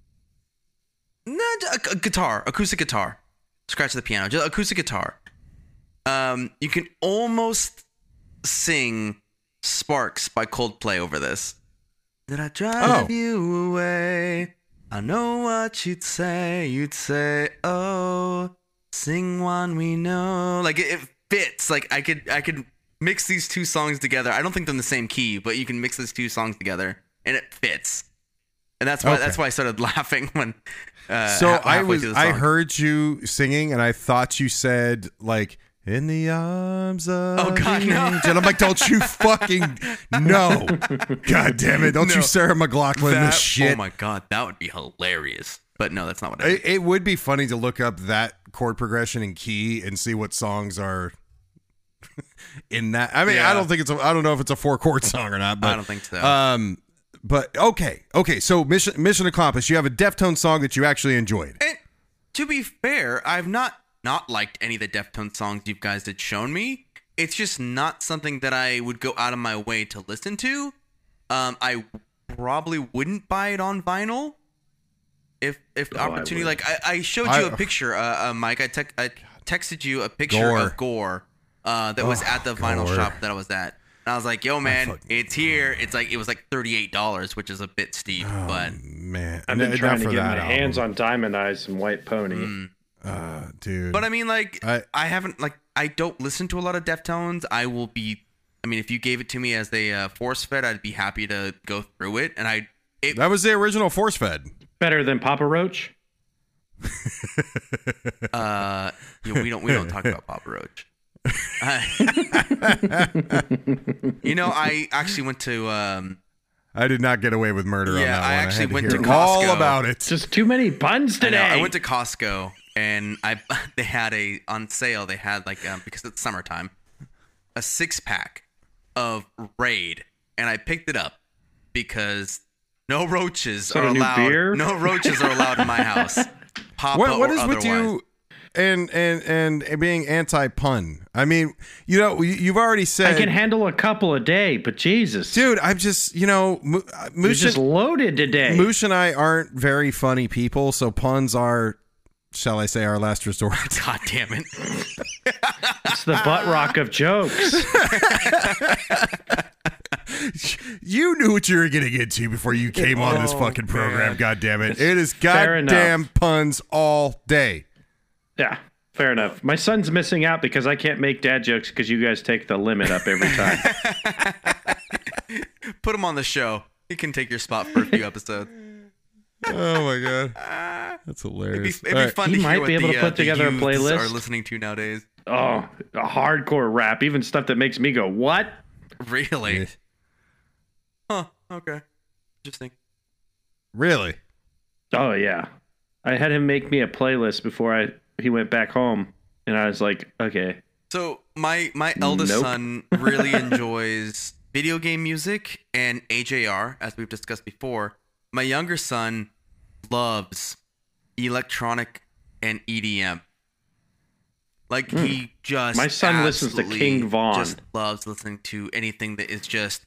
no, a, a guitar, acoustic guitar, scratch the piano, just acoustic guitar. Um, you can almost sing "Sparks" by Coldplay over this. Did I drive Oh. you away? I know what you'd say. You'd say, "Oh, sing one we know." Like it, it fits. Like I could, I could mix these two songs together. I don't think they're in the same key, but you can mix these two songs together, and it fits. And that's why Okay. that's why I started laughing when. Uh, So ha- I halfway was through the I song. heard you singing and I thought you said like "In the arms of Oh, God, the no. angel." I'm like, don't you fucking no. God damn it. Don't No. you Sarah McLaughlin That- this shit. Oh my god, that would be hilarious. But no, that's not what I It, it would be funny to look up that chord progression and key and see what songs are in that. I mean, Yeah. I don't think it's a, I don't know if it's a four chord song or not, but I don't think so. Um, but okay, okay. So mission mission accomplished. You have a Deftone song that you actually enjoyed. And to be fair, I've not not liked any of the Deftones songs you guys had shown me. It's just not something that I would go out of my way to listen to. Um, I probably wouldn't buy it on vinyl if if the Oh, I opportunity. would. like I, I showed I- you a picture, uh, uh Mike. I, tec- I texted you a picture Gore. of Gore uh, that was Oh, at the vinyl Gore. shop that I was at. And I was like, "Yo, man, fucking- it's here." It's like it was like thirty-eight dollars, which is a bit steep, but Man, I've been Not trying to for get that my album. hands on Diamond Eyes and White Pony. mm. uh, dude. But I mean, like, I- I, haven't, like, I don't listen to a lot of Deftones. I will be, I mean, if you gave it to me as a uh, force fed, I'd be happy to go through it. And I, it, that was the original Force Fed. Better than Papa Roach. uh, you know, we don't, we don't talk about Papa Roach. Uh, you know, I actually went to, um, I did not get away with murder on Yeah, that I one. actually had went hear to all Costco. about it. Just too many puns I, today. know, I went to Costco and I they had a on sale. They had like um, because it's summertime, a six pack of Raid, and I picked it up because no roaches that are a new allowed. beer? No roaches are allowed in my house. Papa What what or is with otherwise. you and and and being anti-pun? I mean, you know, you- you've already I said, can handle a couple a day, but Jesus, dude. I'm just, you know, Mo- you're Moosh just and, loaded today. Moosh and I aren't very funny people, so puns are, shall I say, our last resort. God damn it! It's the butt rock of jokes. You knew what you were getting into before you came on this Oh, fucking program. man. God damn it! It is Fair enough. goddamn puns all day. Yeah, fair enough. My son's missing out because I can't make dad jokes because you guys take the limit up every time. Put him on the show. He can take your spot for a few episodes. Oh my god, that's It'd be, hilarious. it'd be All right. fun He to might hear what be able the, to uh, put the together a youths playlist. are listening to nowadays. Oh, a hardcore rap, even stuff that makes me go, what? Really? Yeah. Huh. Okay. Interesting. Really? Oh, yeah. I had him make me a playlist before I he went back home, and I was like, okay. So my my eldest Nope. son really enjoys video game music and A J R, as we've discussed before. My younger son loves electronic and E D M. Like he just My son listens to absolutely King Von. Just loves listening to anything that is just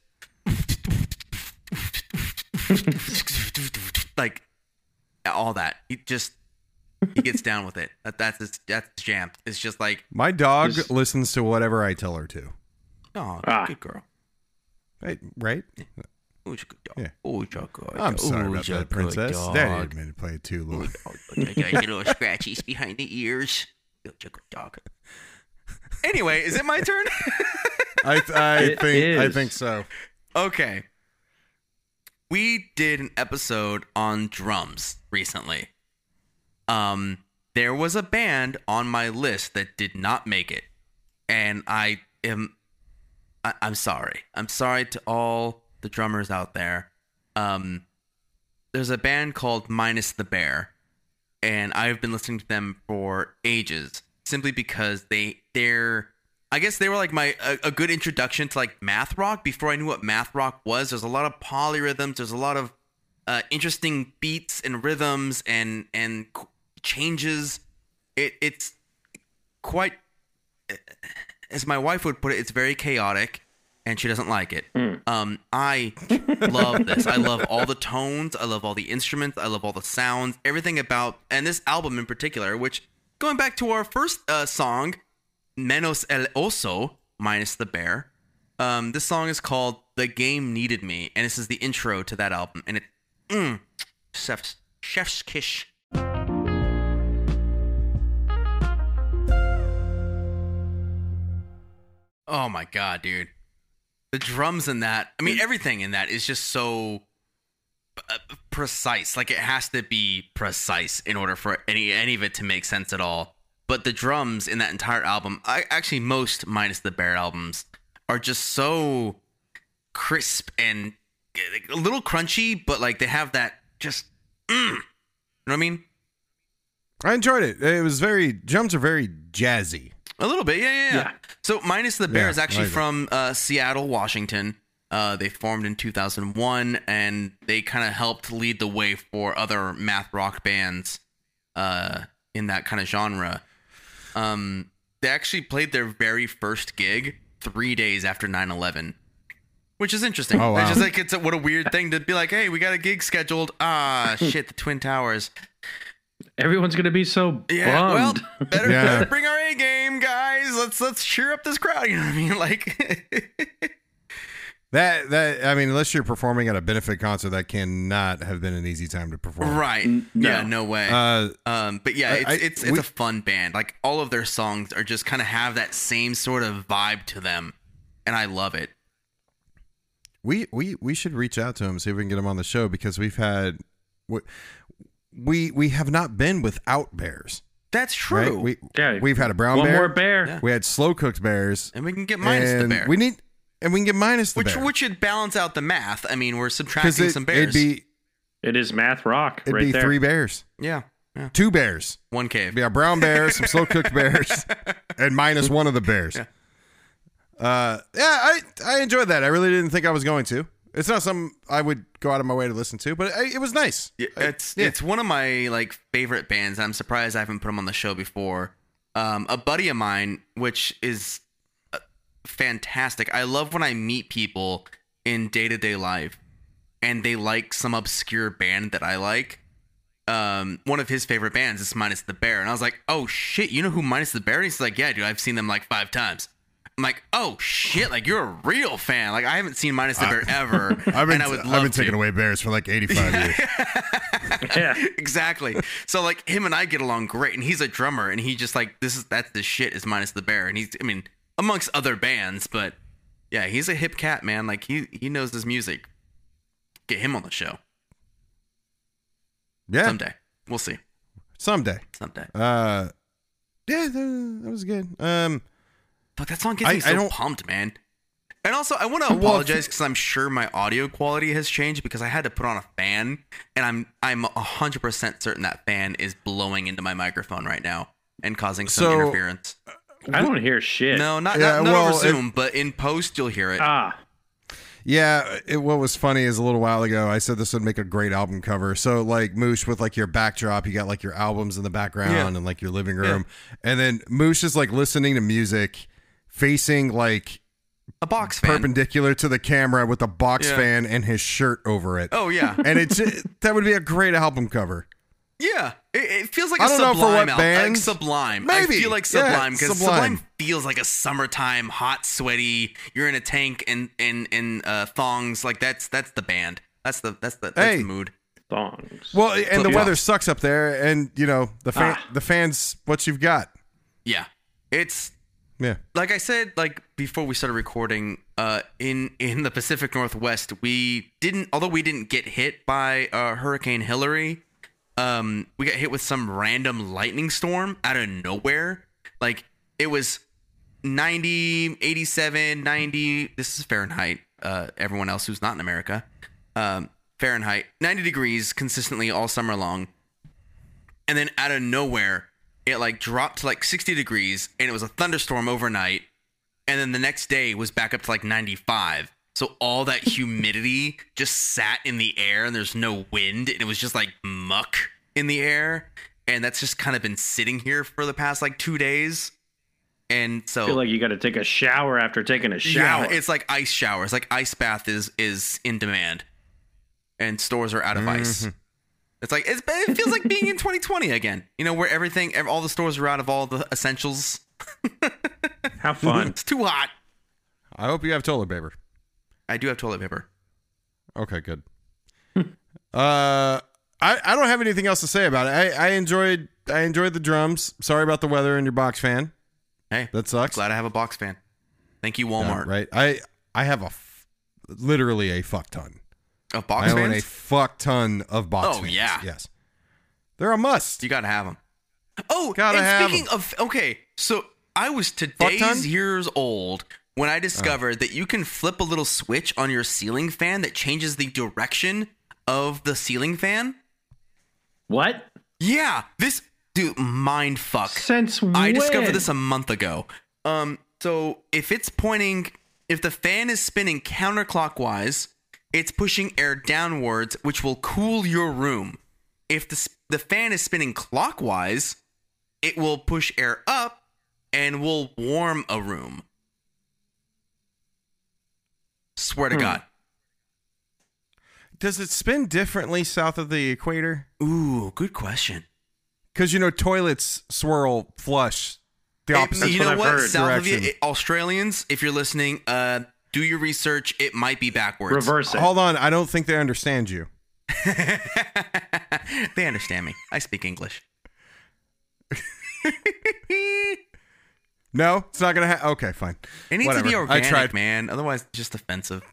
like all that. He just he gets down with it. That that's his that's his jam. It's just like, My dog Is- listens to whatever I tell her to. oh, Ah. good girl. Right? Right? Who's a good dog? Yeah. Who's a good I'm sorry about Who's a that, good princess. dog? Daddy didn't mean to play it too low. Little scratchies behind the ears. Who's a good dog? Anyway, is it my turn? I th- I It think I is. think so. Okay. We did an episode on drums recently. Um, there was a band on my list that did not make it, and I am, I, I'm sorry. I'm sorry to all the drummers out there. Um, there's a band called Minus the Bear, and I've been listening to them for ages, simply because they they're. I guess they were like my a, a good introduction to like math rock before I knew what math rock was. There's a lot of polyrhythms. There's a lot of uh, interesting beats and rhythms and and qu- changes. It it's quite, as my wife would put it, it's very chaotic, and she doesn't like it. Um, I love this. I love all the tones. I love all the instruments. I love all the sounds. Everything about and this album in particular. Which going back to our first uh, song. Menos el Oso, minus the bear. Um, this song is called "The Game Needed Me," and this is the intro to that album. And it, mm, chef's chef's kiss. Oh my god, dude! The drums in that, I mean, everything in that is just so uh, precise. Like it has to be precise in order for any any of it to make sense at all. But the drums in that entire album, I actually most Minus the Bear albums, are just so crisp and a little crunchy, but like they have that just, mm, you know what I mean? I enjoyed it. It was very drums are very jazzy. A little bit, yeah, yeah, yeah. Yeah. So Minus the Bear Yeah, is actually I agree. from uh, Seattle, Washington. Uh, they formed in two thousand one, and they kind of helped lead the way for other math rock bands uh, in that kind of genre. Um, they actually played their very first gig three days after nine eleven, which is interesting. Oh, wow. It's just like, it's a, what a weird thing to be like, hey, we got a gig scheduled. Ah, shit, the Twin Towers. Everyone's going to be so Yeah, bummed. well, better, Yeah. better bring our A game, guys. Let's let's cheer up this crowd. You know what I mean? Like, That that I mean, unless you're performing at a benefit concert, that cannot have been an easy time to perform. right? N- no. Yeah, no way. Uh, um, but yeah, I- it's I- it's it's we- a fun band. Like all of their songs are just kind of have that same sort of vibe to them, and I love it. we we we should reach out to him, see if we can get him on the show, because we've had we we, we have not been without bears. That's Right? true. We Yeah. we've had a brown One bear. more bear. Yeah. We had slow cooked bears. and we can get Minus the and Bear. we need and we can get minus the which bear. which should balance out the math. I mean, we're subtracting it, some bears. It'd be It is math rock it'd right be there. three bears, yeah, yeah. two bears. One cave. It'd be a brown bear, some slow cooked bears, and minus one of the bears. Yeah. Uh, yeah, I I enjoyed that. I really didn't think I was going to. It's not something I would go out of my way to listen to, but I, it was nice. Yeah, it's yeah. it's one of my like favorite bands. I'm surprised I haven't put them on the show before. Um, a buddy of mine, which is uh, fantastic. I love when I meet people in day to day life, and they like some obscure band that I like. Um, one of his favorite bands is Minus the Bear, and I was like, "Oh shit, you know who Minus the Bear?" And he's like, "Yeah, dude, I've seen them like five times." I'm like, "Oh shit, like you're a real fan." Like I haven't seen Minus the Bear ever, I've been and I would love I've been to. taking away bears for like eighty-five years. Yeah. Exactly. So like him and I get along great, and he's a drummer, and he just like this is that's the shit is Minus the Bear, and he's I mean amongst other bands, but yeah, he's a hip cat, man. Like he he knows his music. Get him on the show Yeah, someday. We'll see. someday. Someday. Uh, yeah, that, that was good. Um, But that song gets I- me I so don't- pumped, man. And also, I want to Well, apologize because I'm sure my audio quality has changed because I had to put on a fan, and I'm I'm one hundred percent certain that fan is blowing into my microphone right now and causing some So- interference. I don't hear shit. No, not Yeah, not, not well, over it- Zoom, but in post you'll hear it. Ah. Yeah, it, what was funny is a little while ago I said this would make a great album cover. So like Moosh with like your backdrop, you got like your albums in the background Yeah. and like your living room, and then Moosh is like listening to music, facing like A box fan. perpendicular to the camera with a box Yeah. fan and his shirt over it. Oh yeah, And it's that would be a great album cover. yeah. It, it feels like I a don't know Sublime for what album. band. Like Sublime. Maybe. I feel like Yeah, Sublime because Sublime. Sublime. feels like a summertime, hot, sweaty. You're in a tank and and and uh, thongs. Like that's that's the band. That's the that's the, that's Hey. the mood. Thongs. Well, and the Yeah. weather sucks up there, and you know the fan, Ah. the fans, what you've got. Yeah, it's Yeah. like I said, like before we started recording, uh, in in the Pacific Northwest, we didn't, although we didn't get hit by uh, Hurricane Hillary, um, we got hit with some random lightning storm out of nowhere. Like it was ninety, eighty-seven, ninety. This is Fahrenheit. Uh, everyone else who's not in America, um, Fahrenheit, ninety degrees consistently all summer long, and then out of nowhere, it like dropped to like sixty degrees, and it was a thunderstorm overnight, and then the next day was back up to like ninety-five. So all that humidity just sat in the air, and there's no wind, and it was just like muck in the air, and that's just kind of been sitting here for the past like two days. And so I feel like you got to take a shower after taking a shower. yeah, it's like ice showers. Like ice bath is is in demand, and stores are out of ice. It's like it's, it feels like being in twenty twenty again. You know, where everything, all the stores are out of all the essentials. How fun. It's too hot. I hope you have toilet paper. I do have toilet paper. Okay, good. uh, I I don't have anything else to say about it. I, I enjoyed I enjoyed the drums. Sorry about the weather and your box fan. Hey, That sucks. glad I have a box fan. Thank you, Yeah, Walmart. right. I I have a f- literally a fuck ton. Of box I own fans, a fuck ton of box Oh, fans. yeah. Yes. They're a must. you gotta have them. Oh, Gotta and have speaking of, okay, so I was ton? today's years old when I discovered that you can flip a little switch on your ceiling fan that changes the direction of the ceiling fan. What? Yeah, this dude, mind fuck. Since I when? discovered this a month ago. Um, so if it's pointing, if the fan is spinning counterclockwise, it's pushing air downwards, which will cool your room. If the s- the fan is spinning clockwise, it will push air up and will warm a room. Swear to Hmm. God. Does it spin differently south of the equator? Ooh, good question. Because you know toilets swirl flush the It- opposite. you what know I've what? heard. South of you, direction. Australians, if you're listening, uh, do your research. It might be backwards. Reverse it. Hold on, I don't think they understand you. They understand me. I speak English. No, it's not gonna happen. Okay, fine. It needs Whatever. to be I organic, tried. man. Otherwise, it's just offensive.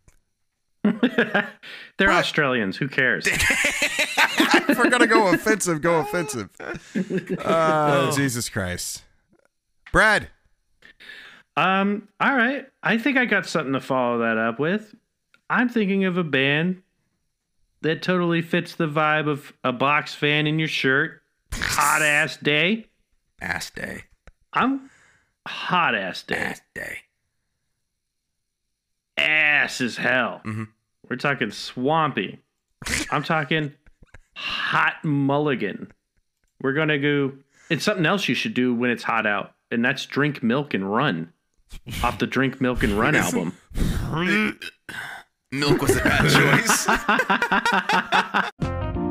They're Australians. Who cares? If we're gonna go offensive, go offensive. Uh, Jesus Christ, Brad. Um, all right. I think I got something to follow that up with. I'm thinking of a band that totally fits the vibe of a box fan in your shirt. Hot ass day. Ass day. I'm hot ass day. Ass day. Ass as hell. Mm-hmm. We're talking swampy. I'm talking hot mulligan. We're going to go. It's something else you should do when it's hot out, and that's drink milk and run. Off the Drink Milk and Run album. Milk was a bad choice.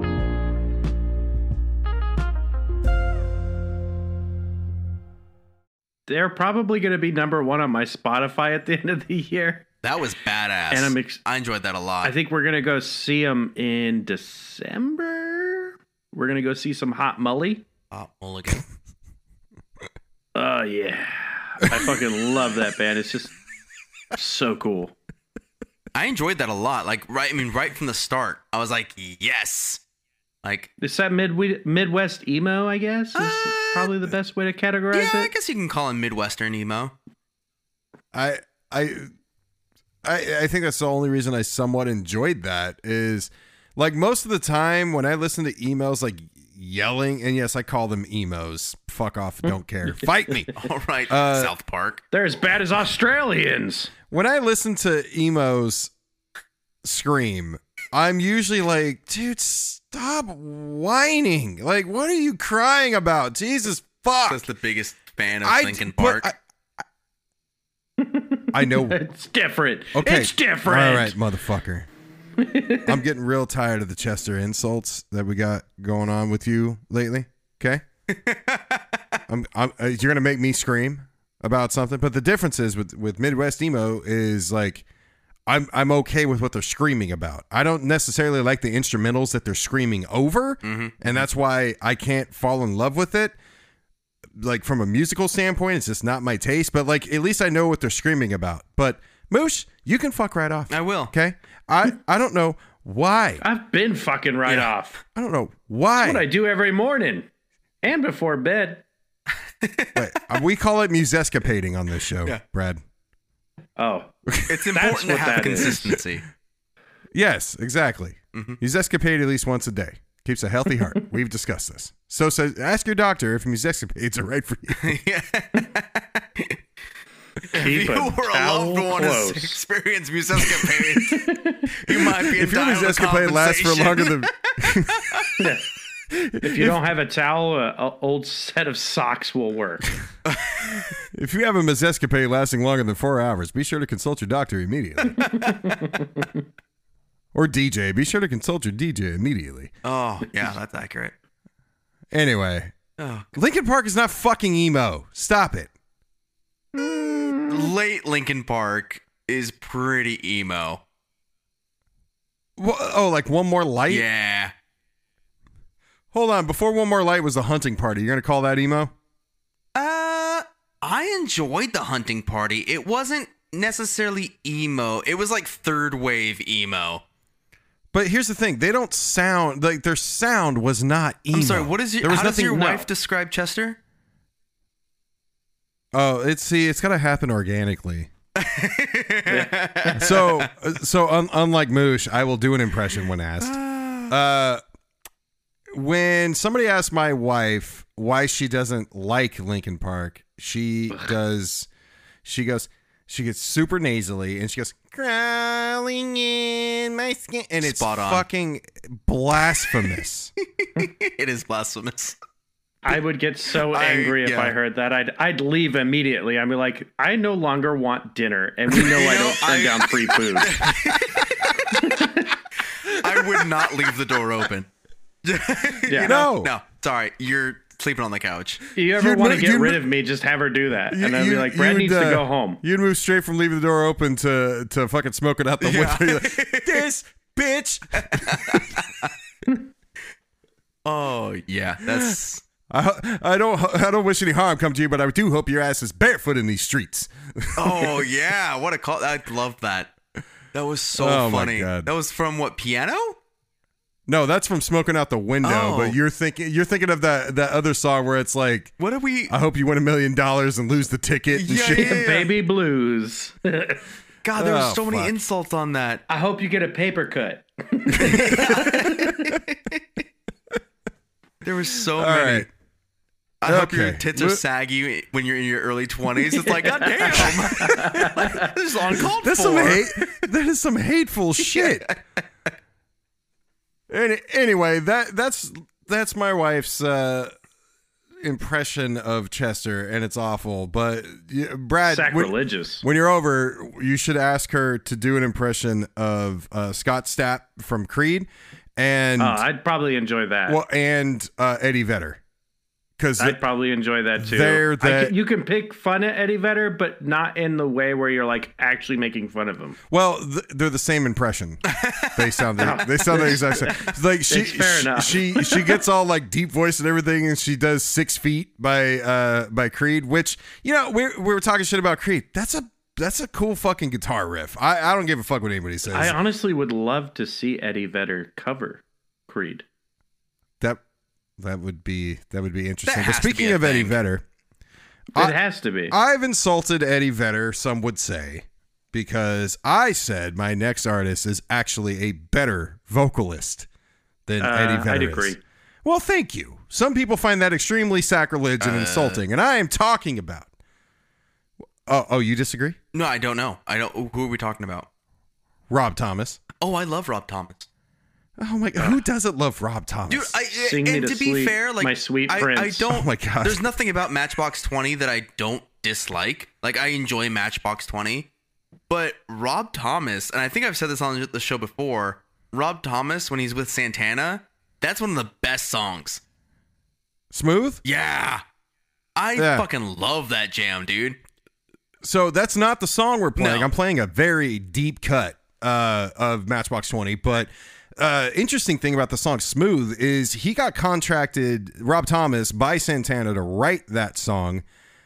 They're probably going to be number one on my Spotify at the end of the year. That was badass. And I'm ex- I enjoyed that a lot. I think we're going to go see them in December. We're going to go see some Hot Mully. Hot Mulligan. Oh, yeah. I fucking love that band. It's just so cool. I enjoyed that a lot. Like, right, I mean, right from the start, I was like, yes. Like, Is that mid- Midwest emo, I guess? Is Uh, probably the best way to categorize yeah, I it. guess you can call him Midwestern emo. I I I I think that's the only reason I somewhat enjoyed that is like most of the time when I listen to emails like yelling, and yes, I call them emos. Fuck off, don't care. Fight me. All right, Uh, South Park. They're as bad as Australians. When I listen to emos scream, I'm usually like, dude, stop whining. Like, what are you crying about? Jesus fuck. That's the biggest fan of I- Linkin but Park. I, I know. It's different. Okay. It's different. All right, motherfucker. I'm getting real tired of the Chester insults that we got going on with you lately. Okay. I'm, I'm, uh, you're gonna make me scream about something, but the difference is with with Midwest emo is like I'm I'm okay with what they're screaming about. I don't necessarily like the instrumentals that they're screaming over, Mm-hmm. and that's why I can't fall in love with it. Like from a musical standpoint, it's just not my taste. But like at least I know what they're screaming about. But Moosh, you can fuck right off. I will. Okay. I I don't know why. I've been fucking right Yeah. off. I don't know why. That's what I do every morning and before bed. Wait, uh, we call it musescapading on this show, Yeah. Brad. Oh, It's important to what have that is. consistency. Yes, exactly. Mhm. Musescapade at least once a day. Keeps a healthy heart. We've discussed this. So, so ask your doctor if musescapades are right for you. Yeah. If Keep you a were a towel loved one close. who's experienced musescapades, you might be If your entitled to musescapade lasts for compensation. longer than yeah. If you don't have a towel, an old set of socks will work. if you have a musescapade lasting longer than four hours, be sure to consult your doctor immediately. Or D J. Be sure to consult your D J immediately. Oh, yeah, that's accurate. Anyway, Oh, Linkin Park is not fucking emo. Stop it. late Linkin Park is pretty emo. Wha- Oh, like One More Light? Yeah. Hold on. Before One More Light was the hunting party. You're going to call that emo? Uh, I enjoyed the hunting party. It wasn't necessarily emo. It was like third wave emo. But here's the thing. They don't sound like their sound was not emo. I'm sorry. What is your? There was How does nothing. your no. wife describe Chester? Oh, it's see, it's got to happen organically. so, so un, unlike Moosh, I will do an impression when asked. Uh, when somebody asks my wife why she doesn't like Linkin Park, she does. She goes. She gets super nasally, and she goes crawling in my skin, and it's Spot on. fucking blasphemous. It is blasphemous. I would get so I- angry if yeah. I heard that. I'd I'd leave immediately. I'd be like, I no longer want dinner, and we know I know, don't turn I- down free food. I would not leave the door open. Yeah. No. No, sorry. You're sleeping on the couch. You ever You'd want mo- to get you'd rid mo- of me? Just have her do that, You- and I'd be you- like, Brad you'd, needs to uh, go home. You'd move straight from leaving the door open to to fucking smoking out the Yeah. window. You're like, this bitch. Oh, yeah. That's... I, I don't I don't wish any harm come to you, but I do hope your ass is barefoot in these streets. Oh, yeah. What a call. I love that. That was so Oh, my funny. God. That was from what, Piano? No, that's from Smoking Out the Window. Oh. But you're thinking you're thinking of that that other song where it's like, What are we? I hope you win a million dollars and lose the ticket and Yeah, shit. yeah, yeah. Baby blues. God, there was Oh, so many fuck. insults on that. I hope you get a paper cut. There were so All many. right. I hope your Okay. tits are Mo- saggy when you're in your early twenties. It's like, God damn. Like, this is uncalled That's for. some hate. That is some hateful shit. Any, anyway, that that's that's my wife's uh, impression of Chester, and it's awful. But yeah, Brad, when, Sacrilegious. when you're over, you should ask her to do an impression of uh, Scott Stapp from Creed, and Oh, I'd probably enjoy that. well, and uh, Eddie Vedder, because I'd probably enjoy that too. They're I that- can- you can pick fun at Eddie Vedder, but not in the way where you're like actually making fun of him. well, th- they're the same impression. They sound the, they sound the exact same. It's like she It's fair she, enough. she she gets all like deep voice and everything, and she does Six Feet by uh by Creed, which you know we we were talking shit about Creed. That's a that's a cool fucking guitar riff. I I don't give a fuck what anybody says. I honestly would love to see Eddie Vedder cover Creed. that that would be that would be interesting. That But has to be speaking a of Eddie thing. Vedder, It I- has to be. I've insulted Eddie Vedder, some would say, because I said my next artist is actually a better vocalist than Uh, Eddie Vedder I'd is. agree. Well, thank you. Some people find that extremely sacrilege and insulting, and I am talking about. Oh, oh, you disagree? No, I don't know. I don't. Who are we talking about? Rob Thomas. Oh, I love Rob Thomas. Oh my god, who doesn't love Rob Thomas? Dude, I, Sing me and to to be sleep, fair, like my sweet I, I prince. don't. Oh my God. There's nothing about Matchbox twenty that I don't dislike. Like I enjoy Matchbox twenty, but Rob Thomas, and I think I've said this on the show before. Rob Thomas, when he's with Santana, that's one of the best songs. Smooth? Yeah, I Yeah. fucking love that jam, dude. So that's not the song we're playing. No. I'm playing a very deep cut uh, of Matchbox twenty. But uh, interesting thing about the song Smooth is he got contracted, Rob Thomas, by Santana to write that song.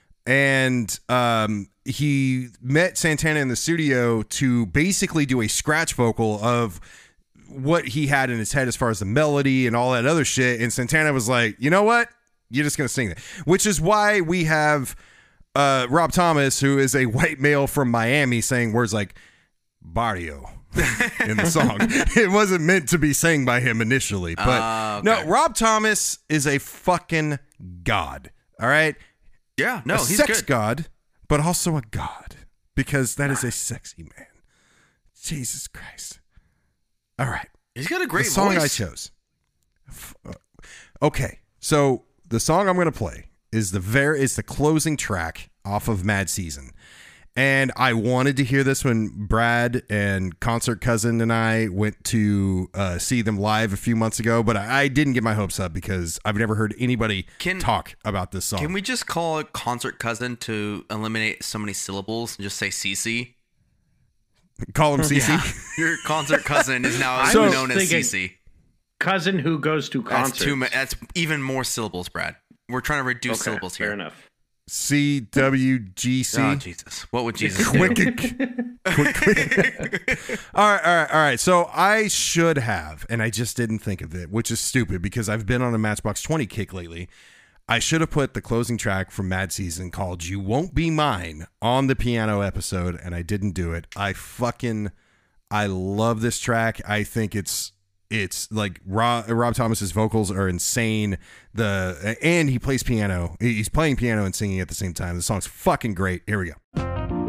And um, he met Santana in the studio to basically do a scratch vocal of what he had in his head as far as the melody and all that other shit. And Santana was like, you know what? You're just going to sing that. Which is why we have uh, Rob Thomas, who is a white male from Miami, saying words like barrio in the song. It wasn't meant to be sang by him initially. But Ah, okay. no, Rob Thomas is a fucking god. All right? Yeah, no, a he's sex good. god, but also a god. Because that is a sexy man. Jesus Christ. All right. He's got a great the song voice. I chose. F- uh, Okay, so the song I'm going to play is the ver- is the closing track off of Mad Season, and I wanted to hear this when Brad and Concert Cousin and I went to uh, see them live a few months ago, but I, I didn't get my hopes up because I've never heard anybody Can- talk about this song. Can we just call a Concert Cousin to eliminate so many syllables and just say Cece? call him Cece? Your Concert Cousin is now I was known as thinking- Cece. Cousin who goes to That's concerts. too. ma- That's even more syllables, Brad. We're trying to reduce Okay, syllables fair here. enough. C W G C. Oh Jesus! What would Jesus do? Quick, quick, quick. all right, all right, all right. So I should have, and I just didn't think of it, which is stupid because I've been on a Matchbox twenty kick lately. I should have put the closing track from Mad Season called "You Won't Be Mine" on the piano episode, and I didn't do it. I fucking, I love this track. I think it's. It's like Rob, Rob Thomas's vocals are insane. The and he plays piano. He's playing piano and singing at the same time. The song's fucking great. Here we go.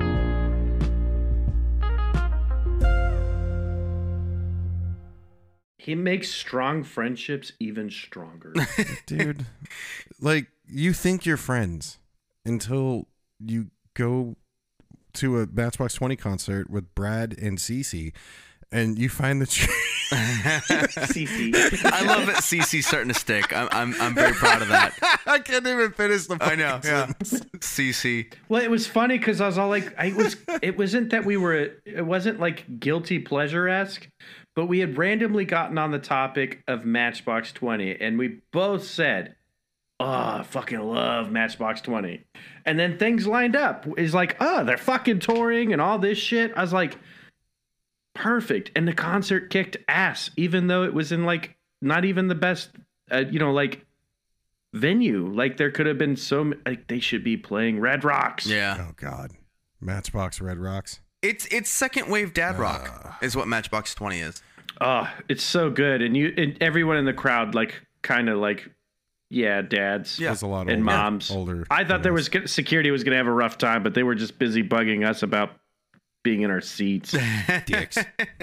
He makes strong friendships even stronger. Dude, like you think you're friends until you go to a Matchbox twenty concert with Brad and Cece, and you find that you Cece. I love that Cece's starting to stick. I'm, I'm, I'm very proud of that. I can't even finish the. I know. fucking Yeah. sentence. Cece. Well, it was funny because I was all like, I was. It wasn't that we were. It wasn't like guilty pleasure esque, but we had randomly gotten on the topic of Matchbox twenty, and we both said, "Oh, I fucking love Matchbox twenty," and then things lined up. Is like, oh, they're fucking touring and all this shit. I was like, perfect, and the concert kicked ass, even though it was in like not even the best, uh, you know, like venue. Like there could have been so m- like they should be playing Red Rocks. Yeah. Oh God, Matchbox Red Rocks. It's it's second wave dad rock is what Matchbox twenty is. Oh, it's so good, and you and everyone in the crowd like kind of like, yeah, dads. Yeah. There's a lot of And older, moms. older. I thought there was dads. gonna- security was going to have a rough time, but they were just busy bugging us about being in our seats. dicks.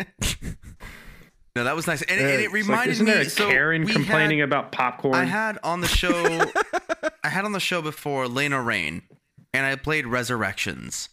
No, that was nice, and, and Uh, it it's like, reminded isn't me. there a so Karen we complaining had, about popcorn? I had on the show. I had on the show before Lena Rain, and I played Resurrections.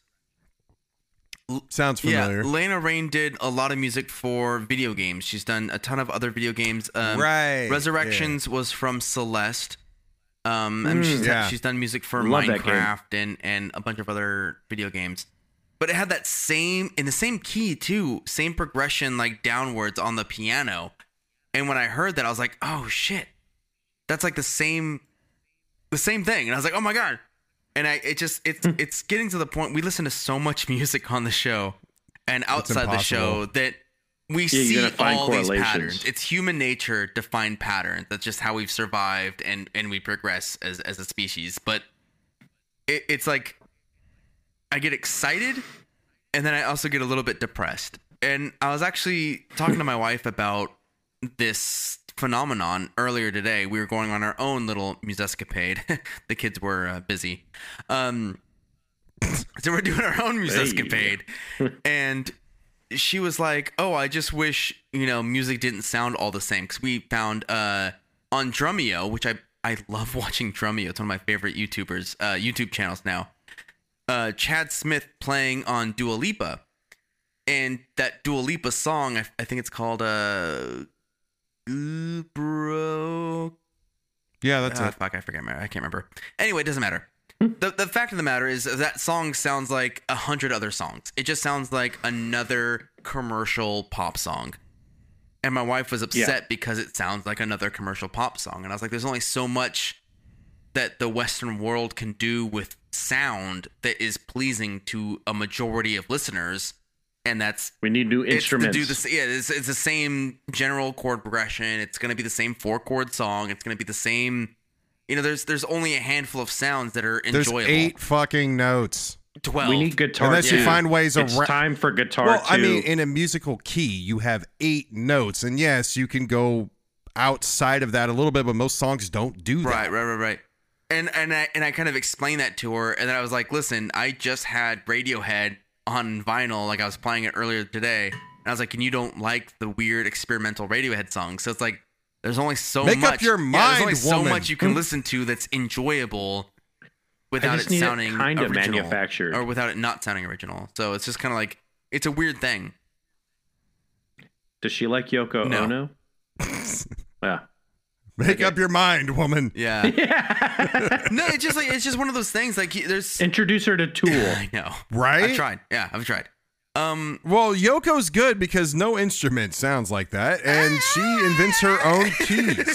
Sounds familiar. Yeah, Lena Rain did a lot of music for video games. She's done a ton of other video games. Um, Right, Resurrections was from Celeste. Um, and she's, yeah. she's done music for Love that game. Minecraft and, and a bunch of other video games. But it had that same, in the same key too, same progression like downwards on the piano. And when I heard that, I was like, oh shit. That's like the same, the same thing. And I was like, oh my God. And I, it just, it's, it's getting to the point. We listen to so much music on the show and outside the show impossible. that we you're see gonna find all these correlations. patterns. It's human nature to find patterns. That's just how we've survived and, and we progress as, as a species. But it, it's like, I get excited and then I also get a little bit depressed. And I was actually talking to my wife about this phenomenon earlier today. We were going on our own little musescapade. The kids were uh, busy. Um, so we're doing our own musescapade. And she was like, oh, I just wish, you know, music didn't sound all the same. Because we found uh, on Drumeo, which I, I love watching Drumeo. It's one of my favorite YouTubers, uh, YouTube channels now. Uh, Chad Smith playing on Dua Lipa. And that Dua Lipa song, I, I think it's called... Uh, Ooh, bro. Yeah, that's Ah, it. fuck, I forget. I can't remember. Anyway, it doesn't matter. the The fact of the matter is that song sounds like a hundred other songs. It just sounds like another commercial pop song. And my wife was upset Yeah. because it sounds like another commercial pop song. And I was like, there's only so much that the Western world can do with sound that is pleasing to a majority of listeners. And that's we need new instruments. It's to do the, yeah, it's, it's the same general chord progression. It's going to be the same four chord song. It's going to be the same. You know, there's there's only a handful of sounds that are There's enjoyable. eight fucking notes. twelve. We need guitar. Unless you too. find ways It's around. time for guitar. Well, I too. mean, in a musical key, you have eight notes, and yes, you can go outside of that a little bit, but most songs don't do that. Right, right, right, right. And and I and I kind of explained that to her, and then I was like, listen, I just had Radiohead on vinyl, like I was playing it earlier today, and I was like, and you don't like the weird experimental Radiohead songs, so it's like there's only so Make much. up your yeah, mind, there's only so woman. much you can listen to that's enjoyable without just it need it sounding kind of original, manufactured. or without it not sounding original. So it's just kind of like it's a weird thing. Does she like Yoko No. Ono? Yeah. Make Okay. up your mind, woman. Yeah. No, it's just like it's just one of those things. Like there's. Introduce her to Tool. I know. Right? I've tried. Yeah, I've tried. Um. Well, Yoko's good because no instrument sounds like that, and she invents her own keys.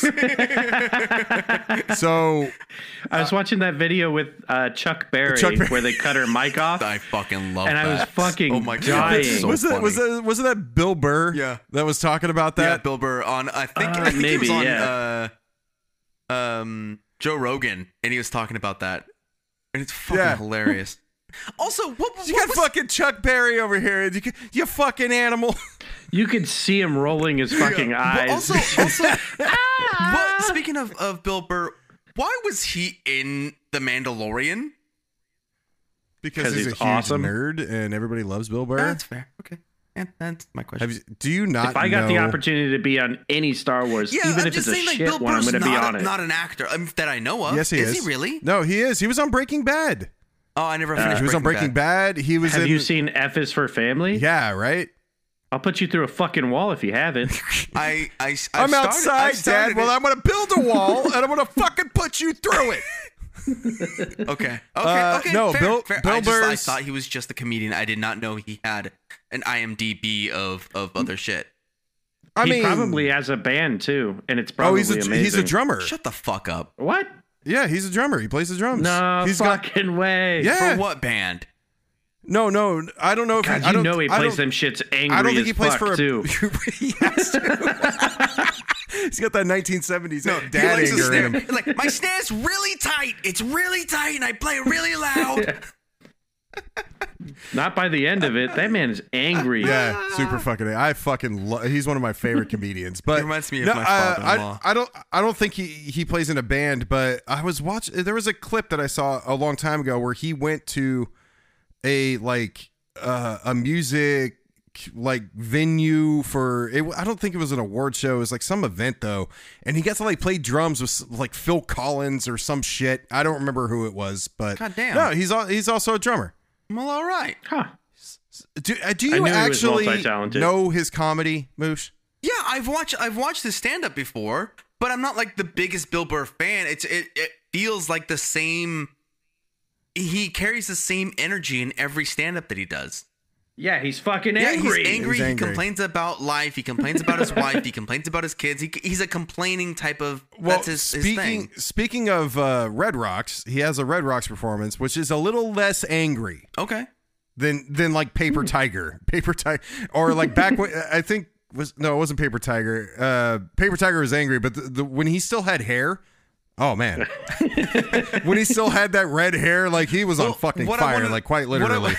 So I was watching that video with uh, Chuck Berry, Chuck Berry. where they cut her mic off. I fucking love And I that. was fucking oh my God, dying. that's so was that funny. was that wasn't that Bill Burr? Yeah. that was talking about yeah, that. Bill Burr on I think, Uh, I think he was maybe, on yeah. uh, um Joe Rogan, and he was talking about that, and it's fucking Yeah. hilarious. Also, what, what You got was, fucking Chuck Berry over here. You, you fucking animal. You could see him rolling his fucking But eyes. also, also what, speaking of, of Bill Burr, why was he in The Mandalorian? Because 'Cause he's, he's a huge awesome. nerd and everybody loves Bill Burr. That's fair. Okay, yeah, that's my question. Have you, do you not if I got the know- opportunity to be on any Star Wars, Yeah, even I'm if it's just a saying, like, shit Bill one, I'm Burr's going to be not on a, it. not an actor um, that I know of. Yes, he is. he really? No, he is. He was on Breaking Bad. Oh, I never finished. He was on Breaking Bad. He was Have in. you seen F is for Family? Yeah, right. I'll put you through a fucking wall if you haven't. I, I, I've I'm started- outside, I've started Dad. Well, it. I'm gonna build a wall and I'm gonna fucking put you through it. Okay. Okay. Uh, okay. no, fair, Bill- fair. Bill I just, I Burr's- thought he was just a comedian. I did not know he had an I M D B of of other shit. I he mean, probably has a band too, and it's oh, probably he's a amazing. he's a drummer. Shut the fuck up. What? Yeah, he's a drummer. He plays the drums. No he's got fucking way. yeah. For what band? No, no, I don't know if God, he, I you don't know he I plays don't- them shits angry I don't think as he plays fuck for a. too. He has to. He's got that nineteen seventies No, dad he likes to anger snare. in him. He's like, my snare's really tight. It's really tight, and I play it really loud. Not by the end of it. That man is angry. Yeah, super fucking. I fucking. Lo- he's one of my favorite comedians. But He reminds me of no, my uh, father-in-law. I, I don't. I don't think he he plays in a band. But I was watching. There was a clip that I saw a long time ago where he went to a like uh, a music like venue for it. I don't think it was an award show. It was like some event though, and he got to like play drums with like Phil Collins or some shit. I don't remember who it was, but God damn. no, he's al- he's also a drummer. Well, all right. Huh. Do, uh, do I you knew he was actually multi-talented. know his comedy, Moosh? Yeah, I've watched I've watched his stand up before, but I'm not like the biggest Bill Burr fan. It's it, it feels like the same. He carries the same energy in every stand up that he does. Yeah, he's fucking Yeah, angry. he's angry. He's He angry. complains about life. He complains about his wife. He complains about his kids. He, he's a complaining type of. Well, that's his, his speaking thing. speaking of uh, Red Rocks, he has a Red Rocks performance, which is a little less angry Okay. than than like Paper Hmm. Tiger, Paper Tiger, or like back when I think was no, it wasn't Paper Tiger. Uh, Paper Tiger was angry, but the, the when he still had hair. Oh man, when he still had that red hair, like he was on Well, fucking what I fire, wanted- like quite what I- literally.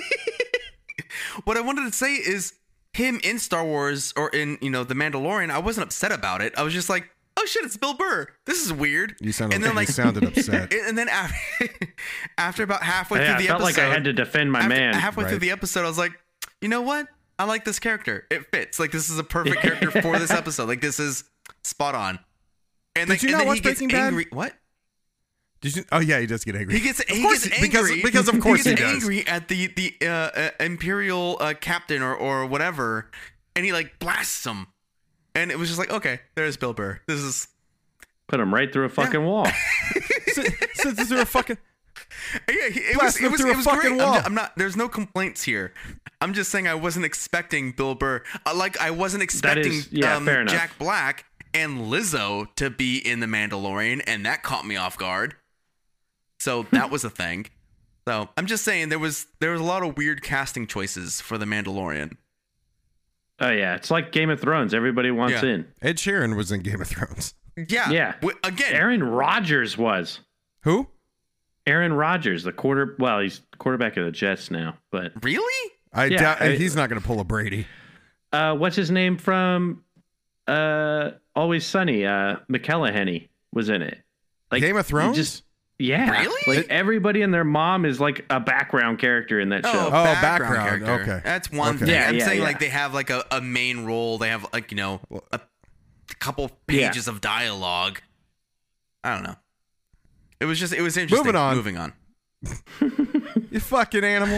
What I wanted to say is him in Star Wars or in, you know, The Mandalorian, I wasn't upset about it. I was just like, oh shit, it's Bill Burr. This is weird. You sounded, and then, you like, sounded upset. and then after, after about halfway Yeah, I through the felt episode, like I had to defend my after- man. halfway through Right. the episode, I was like, you know what? I like this character. It fits. Like, this is a perfect character for this episode. Like, this is spot on. And Did like, you and not then watch he gets Breaking Bad? angry. What? Did you? Oh yeah, he does get angry. He gets he course gets he- because- angry because of course he he gets does. angry at the the uh, uh, imperial uh, captain or or whatever, and he like blasts him, and it was just like, okay, there's Bill Burr. This is Put him right through a fucking wall. Since through a fucking. yeah. He, it was Blast it him was through a it was fucking great. I'm, wall. ju- I'm not. There's no complaints here. I'm just saying I wasn't expecting Bill Burr. Uh, like I wasn't expecting is- yeah, um, fair enough. Jack Black and Lizzo to be in The Mandalorian, and that caught me off guard. So that was a thing. So I'm just saying there was there was a lot of weird casting choices for The Mandalorian. Oh yeah, it's like Game of Thrones. Everybody wants Yeah. in. Ed Sheeran was in Game of Thrones. Yeah. Yeah. W- again, Aaron Rodgers was. Who? Aaron Rodgers, the quarter. Well, he's quarterback of the Jets now. But really? I Yeah, doubt I- he's not going to pull a Brady. uh, what's his name from uh, Always Sunny? Uh, McElhenney was in it. Like Game of you Thrones? Just yeah. Really? Like everybody and their mom is like a background character in that show. Oh, background, character. okay. That's one Okay. thing. Yeah, I'm yeah, saying yeah. like they have like a, a main role. They have like, you know, a couple pages of dialogue. I don't know. It was just it was interesting. Moving on. Moving on. You fucking animal.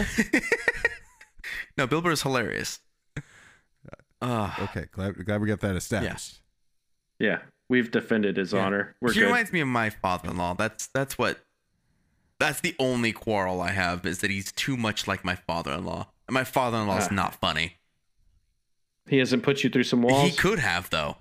No, Bill Burr is hilarious. Uh, Okay, glad, glad we got that established. Yeah, we've defended his honor. We're he good. reminds me of my father-in-law. That's that's what. That's the only quarrel I have is that he's too much like my father-in-law. And my father-in-law is Ah. not funny. He hasn't put you through some walls. He could have though.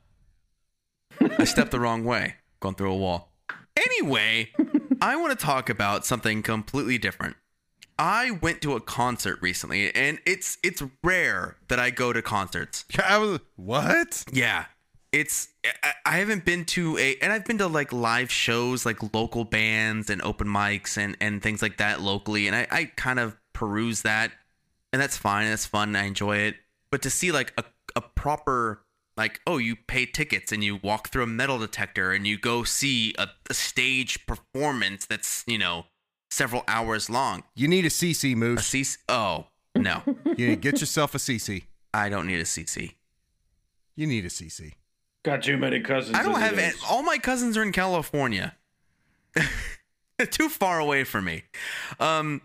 I stepped the wrong way, gone through a wall. Anyway, I want to talk about something completely different. I went to a concert recently, and it's it's rare that I go to concerts. I was what? Yeah, it's I, I haven't been to a, and I've been to like live shows, like local bands and open mics and and things like that locally, and I I kind of peruse that, and that's fine, that's fun, I enjoy it. But to see like a a proper like, oh, you pay tickets and you walk through a metal detector and you go see a, a stage performance that's, you know, several hours long. You need a C C, A Moose. C C? Oh, no. You need to get yourself a C C. I don't need a C C. You need a C C. Got too many cousins. I don't as have it any, is. all my cousins are in California. Too far away from me. Um,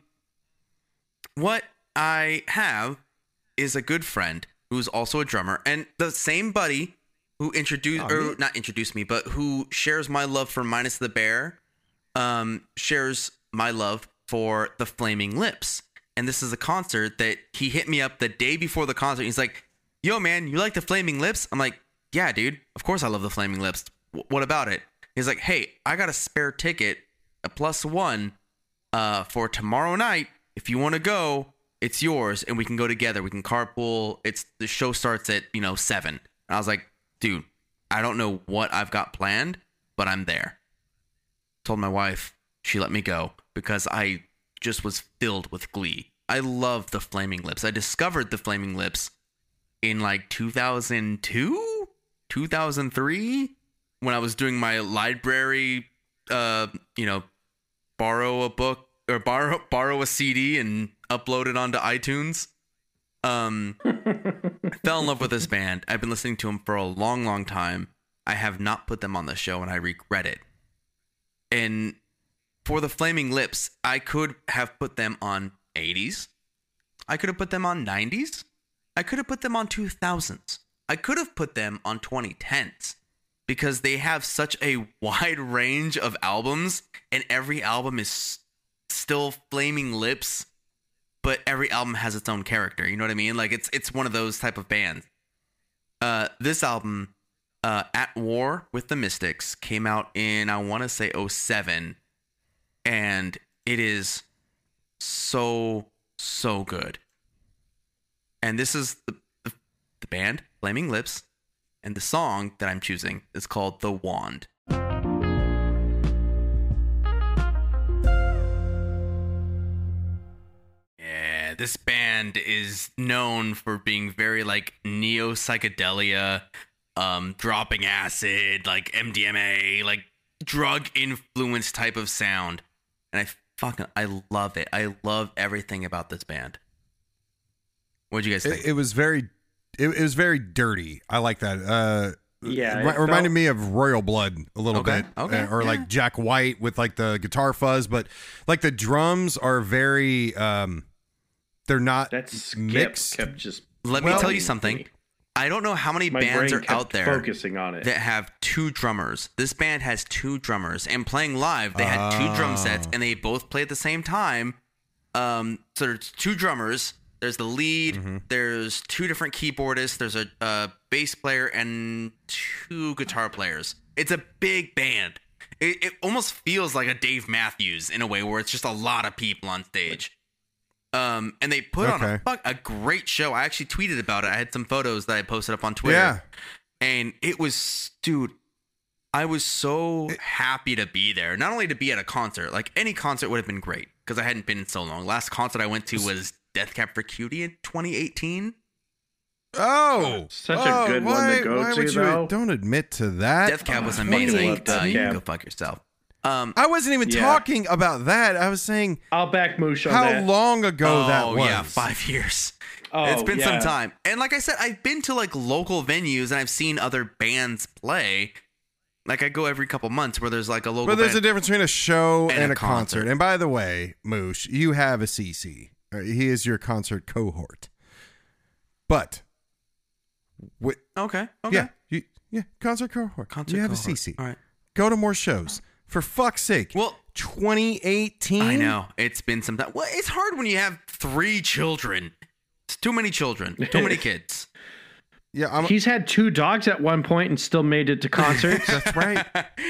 what I have is a good friend who's also a drummer, and the same buddy who introduced, Oh, or neat. not introduced me, but who shares my love for Minus the Bear, um, shares my love for the Flaming Lips. And this is a concert that he hit me up the day before the concert. He's like, yo, man, you like the Flaming Lips? I'm like, yeah, dude. Of course I love the Flaming Lips. W- what about it? He's like, hey, I got a spare ticket, a plus one, uh, for tomorrow night. If you want to go, it's yours, and we can go together. We can carpool. It's the show starts at, you know, seven. And I was like, dude, I don't know what I've got planned, but I'm there. Told my wife, she let me go because I just was filled with glee. I love the Flaming Lips. I discovered the Flaming Lips in like two thousand two, two thousand three, when I was doing my library, uh, you know, borrow a book or borrow borrow a C D and upload it onto iTunes. Um, I fell in love with this band. I've been listening to them for a long, long time. I have not put them on the show, and I regret it. And for the Flaming Lips, I could have put them on eighties. I could have put them on nineties. I could have put them on two thousands. I could have put them on twenty tens because they have such a wide range of albums, and every album is still Flaming Lips, but every album has its own character. You know what I mean? Like it's it's one of those type of bands. Uh, this album, uh, At War with the Mystics, came out in, I want to say oh seven, and it is so, so good. And this is the, the, the band, Flaming Lips, and the song that I'm choosing is called The Wand. Yeah, this band is known for being very like neo psychedelia, um, dropping acid, like M D M A, like drug influence type of sound. And I fucking, I love it. I love everything about this band. What'd you guys think? It, it was very, it, it was very dirty. I like that. Uh, Yeah, it it re- reminded felt- me of Royal Blood a little Okay, bit, okay, uh, or yeah. like Jack White with like the guitar fuzz, but like the drums are very, um, they're not That skip mixed. kept just. Let me well- tell you something. I don't know how many My bands brain are kept out there focusing on it. that have two drummers. This band has two drummers, and playing live, they had two drum sets, and they both play at the same time. Um, so there's two drummers. There's the lead. Mm-hmm. There's two different keyboardists. There's a, a bass player and two guitar players. It's a big band. It, it almost feels like a Dave Matthews in a way, where it's just a lot of people on stage. Um, and they put on a Okay. fuck a great show. I actually tweeted about it. I had some photos that I posted up on Twitter. Yeah. And it was, dude, I was so happy to be there. Not only to be at a concert, like any concert would have been great because I hadn't been in so long. Last concert I went to was Death Cab for Cutie in twenty eighteen. Oh, Such a oh, good one why, to go why to, would you, though. Don't admit to that. Death Cab was I amazing. love Death Uh, you can Cab. go fuck yourself. Um, I wasn't even Yeah. talking about that. I was saying I'll back Moosh on how that. long ago oh, that was. yeah, five years. Oh, It's been some yeah. time. And like I said, I've been to like local venues and I've seen other bands play. Like I go every couple months where there's like a local But there's a band. difference between a show And and, a a concert. concert. And by the way, Moosh, you have a C C. Uh, He is your concert cohort. But, wi- Okay. Okay. yeah, you, yeah, concert cohort. Concert you have cohort. a C C. All right. Go to more shows. For fuck's sake. Well, twenty eighteen? I know it's been some time. Well, it's hard when you have three children. It's too many children. Too many kids. Yeah, I'm, He's had two dogs at one point and still made it to concerts. that's right.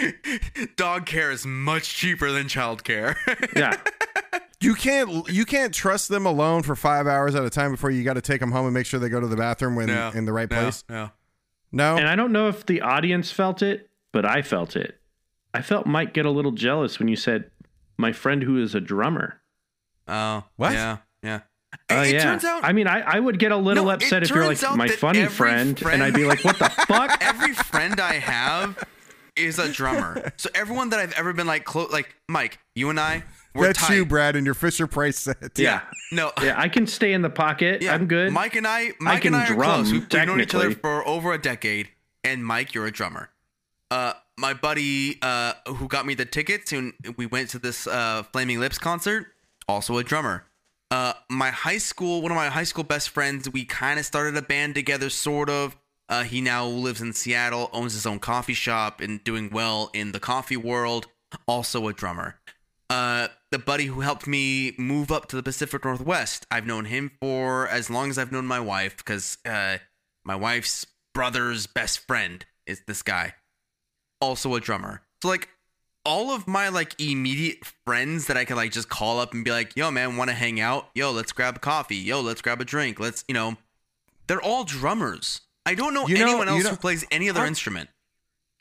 Dog care is much cheaper than child care. Yeah. You can't you can't trust them alone for five hours at a time before you got to take them home and make sure they go to the bathroom when No, in the right no, place. No. No, And I don't know if the audience felt it, but I felt it. I felt Mike get a little jealous when you said, my friend who is a drummer. Oh. What? Yeah. Yeah. Oh, it yeah. turns out I mean, I, I would get a little No, it upset if you're turns like, out my that funny every friend, friend- and I'd be like, what the fuck? every friend I have is a drummer. So everyone that I've ever been like close, like Mike, you and I, we're that's tight. you, Brad, and your Fisher Price set. Yeah. No. Yeah, I can stay in the pocket. Yeah, I'm good. Mike and I, Mike can and I are drum, close. We've, we've known each other technically. for over a decade. And Mike, you're a drummer. Uh, my buddy uh, who got me the tickets, and we went to this uh, Flaming Lips concert, also a drummer. Uh, my high school, one of my high school best friends, we kind of started a band together, sort of. Uh, he now lives in Seattle, owns his own coffee shop, and doing well in the coffee world. Also a drummer. Uh, the buddy who helped me move up to the Pacific Northwest, I've known him for as long as I've known my wife, because uh, my wife's brother's best friend is this guy. Also a drummer. So like all of my like immediate friends that I could like just call up and be like, yo man, want to hang out? Yo, let's grab a coffee. Yo, let's grab a drink. Let's, you know, they're all drummers. I don't know You know- anyone you else know- who plays any other I'm- instrument.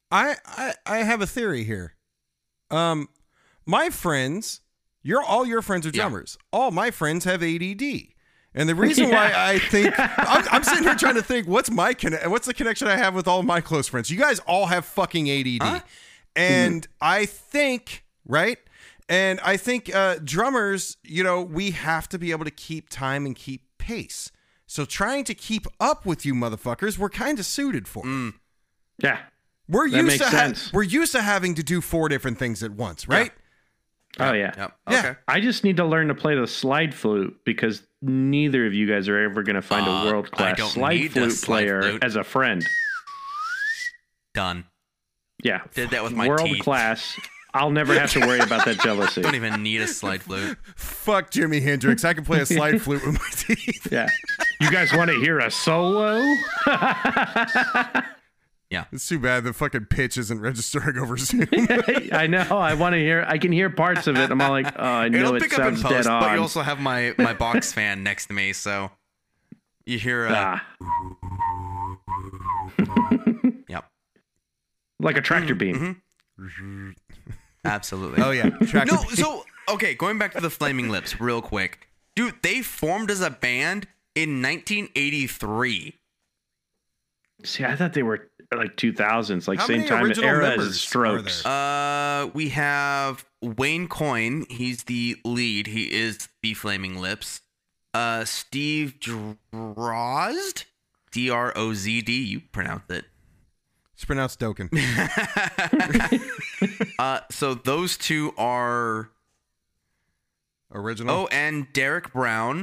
I, I I have a theory here. Um, my friends, your all your friends are Yeah. drummers. All my friends have A D D, and the reason Yeah. why I think I'm, I'm sitting here trying to think what's my conne- what's the connection I have with all of my close friends. You guys all have fucking A D D, Huh? and I think right. And I think uh, drummers, you know, we have to be able to keep time and keep pace. So trying to keep up with you motherfuckers, we're kind of suited for. Mm. Yeah. We're That used makes to ha- sense. we're used to having to do four different things at once, right? Oh yeah. Yep. Yeah. Okay. I just need to learn to play the slide flute because neither of you guys are ever going to find Uh, a world I class don't slide need a flute slide player flute. as a friend. Done. Yeah. Did that with my world teeth. class. I'll never have to worry about that jealousy. Don't even need a slide flute. Fuck Jimi Hendrix. I can play a slide flute with my teeth. Yeah. You guys want to hear a solo? Yeah. It's too bad the fucking pitch isn't registering over Zoom. I know. I want to hear. I can hear parts of it. I'm all like, oh, I know It'll it pick up in sounds post, dead on. but you also have my my box fan next to me, so you hear. Uh, Ah, Yep. like a tractor Mm-hmm. beam. Absolutely. Oh yeah, Tractor No, Beam. so okay, going back to the Flaming Lips real quick. Dude, they formed as a band in nineteen eighty-three. See, I thought they were like two thousands, like How same many time original era members as are Strokes. there? Uh, we have Wayne Coyne. He's the lead. He is the Flaming Lips. Uh, Steve Drozd, D R O Z D. You pronounce it. It's pronounced Doken. Uh, so those two are. Original. Oh, and Derek Brown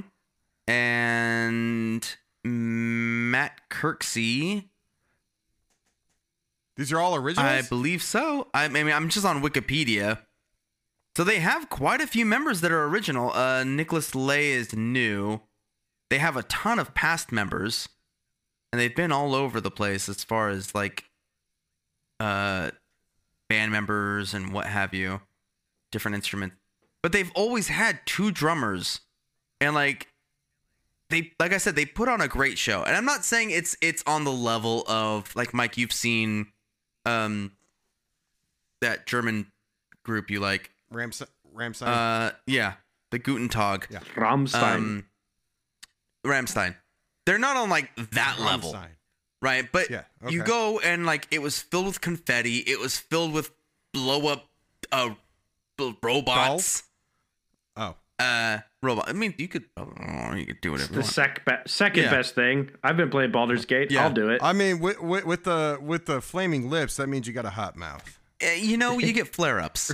and Matt Kirksey. These are all I originals. believe so. I mean, I'm just on Wikipedia. So they have quite a few members that are original. Uh, Nicholas Lay is new. They have a ton of past members, and they've been all over the place as far as like uh, band members and what have you, different instruments. But they've always had two drummers, and like they, like I said, they put on a great show. And I'm not saying it's it's on the level of like Mike, you've seen um that German group you like. Rams- Ramstein. Uh, yeah, the Guten Tag. Yeah. Rammstein. Um, Ramstein. They're not on like that level, Rammstein. right? But Yeah, you okay. go and like it was filled with confetti. It was filled with blow up uh b- robots. Oh. Uh, robot. I mean, you could oh, you could do whatever. the you want. sec- be- second Yeah. best thing. I've been playing Baldur's Gate. Yeah. I'll do it. I mean, with, with, with the with the flaming lips, that means you got a hot mouth. Uh, you know, you get flare ups.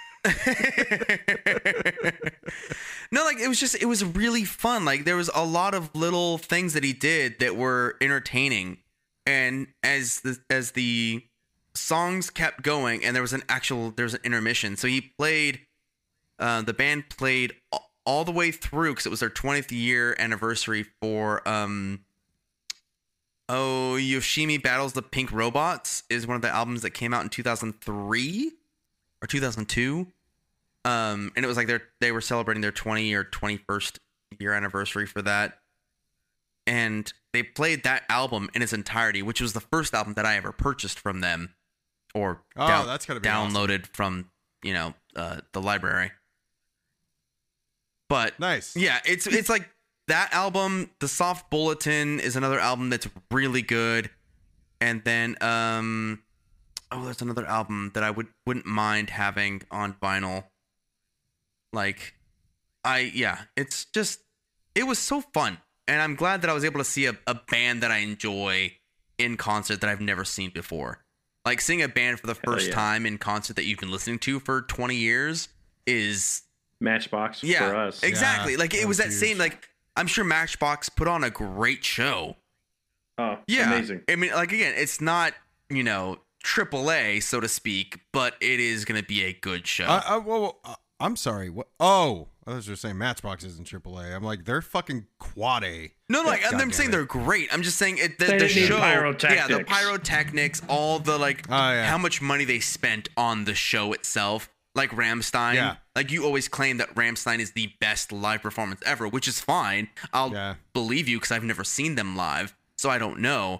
No, like it was just it was really fun. Like there was a lot of little things that he did that were entertaining, and as the as the songs kept going, and there was an actual there was an intermission. So he played, uh, the band played all, all the way through because it was their twentieth year anniversary for um. Oh, Yoshimi Battles the Pink Robots is one of the albums that came out in two thousand three or two thousand two. Um, and it was like they they were celebrating their twenty or twenty-first year anniversary for that. And they played that album in its entirety, which was the first album that I ever purchased from them or Oh, down- that's gotta be downloaded from, you know, uh, the library. But Nice. yeah, it's it's like that album. The Soft Bulletin is another album that's really good. And then um oh, there's another album that I would wouldn't mind having on vinyl. Like I yeah, it's just it was so fun. And I'm glad that I was able to see a, a band that I enjoy in concert that I've never seen before. Like seeing a band for the first yeah. time in concert that you've been listening to for twenty years is Matchbox yeah, for us. exactly. Yeah, like it that was was that huge. same like I'm sure Matchbox put on a great show. Oh, Yeah, amazing. I mean, like again, it's not you know triple A so to speak, but it is going to be a good show. I, I, well, uh, I'm sorry. What? Oh, I was just saying Matchbox isn't triple A. I'm like, they're fucking quad A. no, no, like, I'm God saying damn they're it. great. I'm just saying it, the, They the didn't need show, yeah, the pyrotechnics. pyrotechnics, all the like, Oh, yeah. how much money they spent on the show itself. Like Rammstein, Yeah. like you always claim that Rammstein is the best live performance ever, which is fine. I'll Yeah. believe you because I've never seen them live, so I don't know.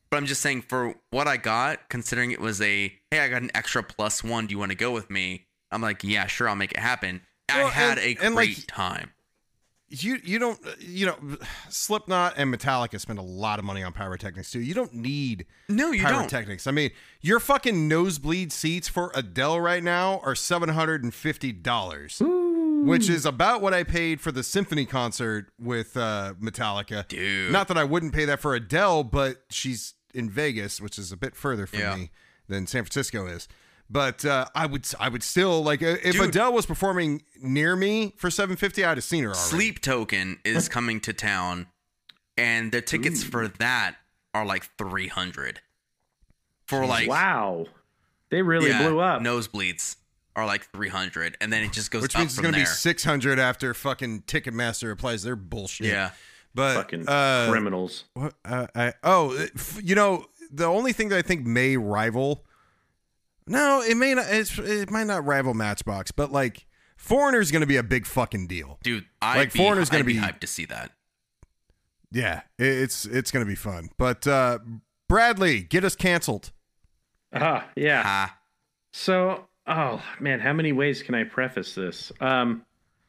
But I'm just saying, for what I got, considering it was a, hey, I got an extra plus one. Do you want to go with me? I'm like, yeah, sure, I'll make it happen. Well, I had and- a and, great like, time. You you don't you know Slipknot and Metallica spend a lot of money on pyrotechnics too. You don't need No, you don't. pyrotechnics. I mean, your fucking nosebleed seats for Adele right now are seven hundred and fifty dollars, which is about what I paid for the symphony concert with uh, Metallica. Dude. Not that I wouldn't pay that for Adele, but she's in Vegas, which is a bit further from Yeah. me than San Francisco is. But uh, I would I would still like uh, if Dude. Adele was performing near me for seven fifty, I'd have seen her already. Sleep Token is coming to town, and the tickets for that are like three hundred. For like Wow. They really yeah, blew up. nosebleeds are like three hundred, and then it just goes Which up means it's from going to there. be six hundred after fucking Ticketmaster applies their bullshit. Yeah. But Fucking uh, criminals. what, uh, I, oh, f- you know, the only thing that I think may rival, no, it may not, it's, it might not rival Matchbox, but like Foreigner's going to be a big fucking deal. Dude, I'd Like, be, Foreigner's gonna I'd be be- hyped to see that. Yeah, it, it's it's going to be fun. But uh, Bradley, get us canceled. Ah, yeah. Ah, So, oh man, how many ways can I preface this? Um,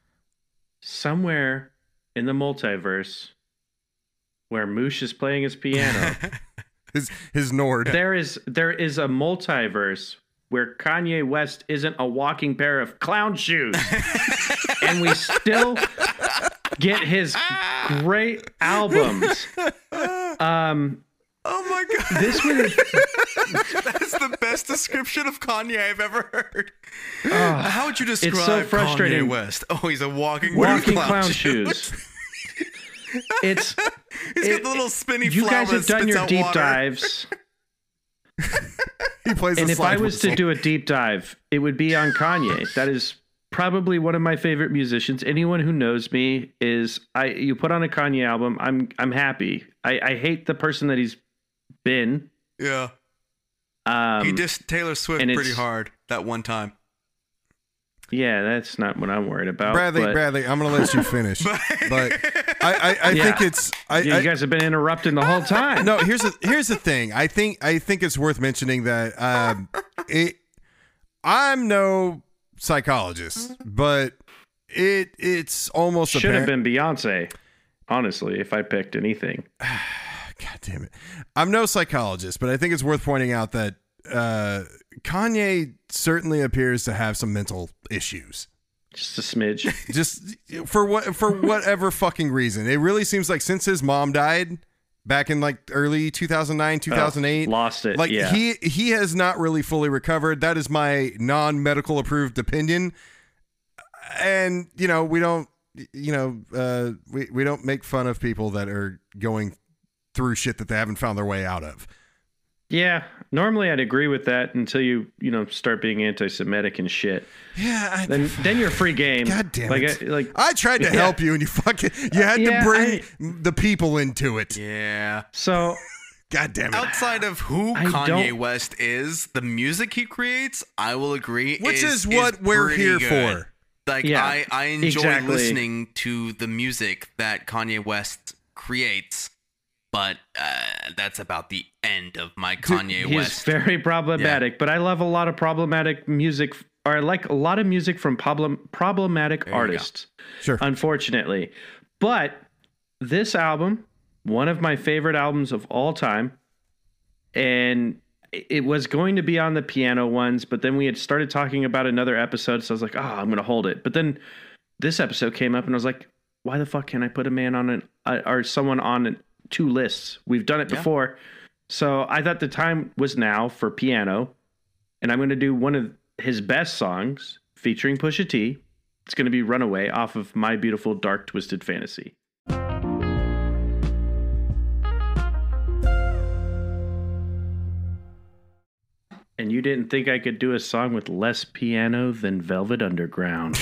somewhere in the multiverse where Moosh is playing his piano, His his Nord. there is there is a multiverse where Kanye West isn't a walking pair of clown shoes, and we still get his great albums. Um, oh my god, this would have. that is the best description of Kanye I've ever heard. Oh, How would you describe so frustrating. Kanye West? Oh, he's a walking walking clown, clown shoe. shoes. It's He's it- got the little spinny you flower guys have that done spits your out deep water. dives, He plays and a if I slide was to whistle. do a deep dive, it would be on Kanye. That is probably one of my favorite musicians. Anyone who knows me is I. You put on a Kanye album, I'm I'm happy. I, I hate the person that he's been. Yeah, Um, he dissed Taylor Swift and it's- pretty hard that one time. yeah, that's not what I'm worried about. Bradley, but- Bradley, I'm going to let you finish. but I, I, I Yeah. think it's I, Yeah, I, you guys have been interrupting the whole time. no, here's the here's the thing. I think I think it's worth mentioning that um, it. I'm no psychologist, but it it's almost Should have apparent. been Beyonce, honestly, if I picked anything. God damn it! I'm no psychologist, but I think it's worth pointing out that uh, Kanye certainly appears to have some mental issues. Just a smidge. Just for what for whatever fucking reason, it really seems like since his mom died back in like early two thousand nine, two thousand eight, Oh, lost it. like yeah. he he has not really fully recovered. That is my non-medical approved opinion. And you know, we don't you know, uh we, we don't make fun of people that are going through shit that they haven't found their way out of. Yeah, normally I'd agree with that until you, you know, start being anti-Semitic and shit. Yeah, I, Then, then you're free game. God damn like, it. I, like, I tried to Yeah. help you and you fucking you had Yeah, to bring I- the people into it. Yeah. so God damn it. Outside of who I Kanye don't- West is, the music he creates, I will agree, Which is is, what we're pretty here good. for. Like Yeah, I, I enjoy exactly. listening to the music that Kanye West creates, but uh, that's about the end of my Kanye he's West. very problematic, but I love a lot of problematic music, or I like a lot of music from problem, problematic you go. artists, Sure. unfortunately. But this album, one of my favorite albums of all time, and it was going to be on the piano ones, but then we had started talking about another episode, so I was like, oh, I'm going to hold it. But then this episode came up, and I was like, why the fuck can't I put a man on an, uh, or someone on an, two lists? We've done it Yeah. before. So I thought the time was now for piano, and I'm going to do one of his best songs featuring Pusha T. It's going to be Runaway off of My Beautiful Dark Twisted Fantasy. And you didn't think I could do a song with less piano than Velvet Underground.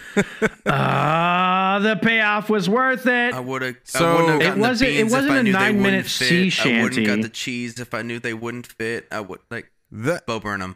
Ah, the payoff was worth it. I would have. So- I wouldn't have It gotten wasn't- the it beans wasn't if I a knew they nine-minute wouldn't fit. sea I wouldn't shanty. got the cheese if I knew they wouldn't fit. I would like That Bo Burnham.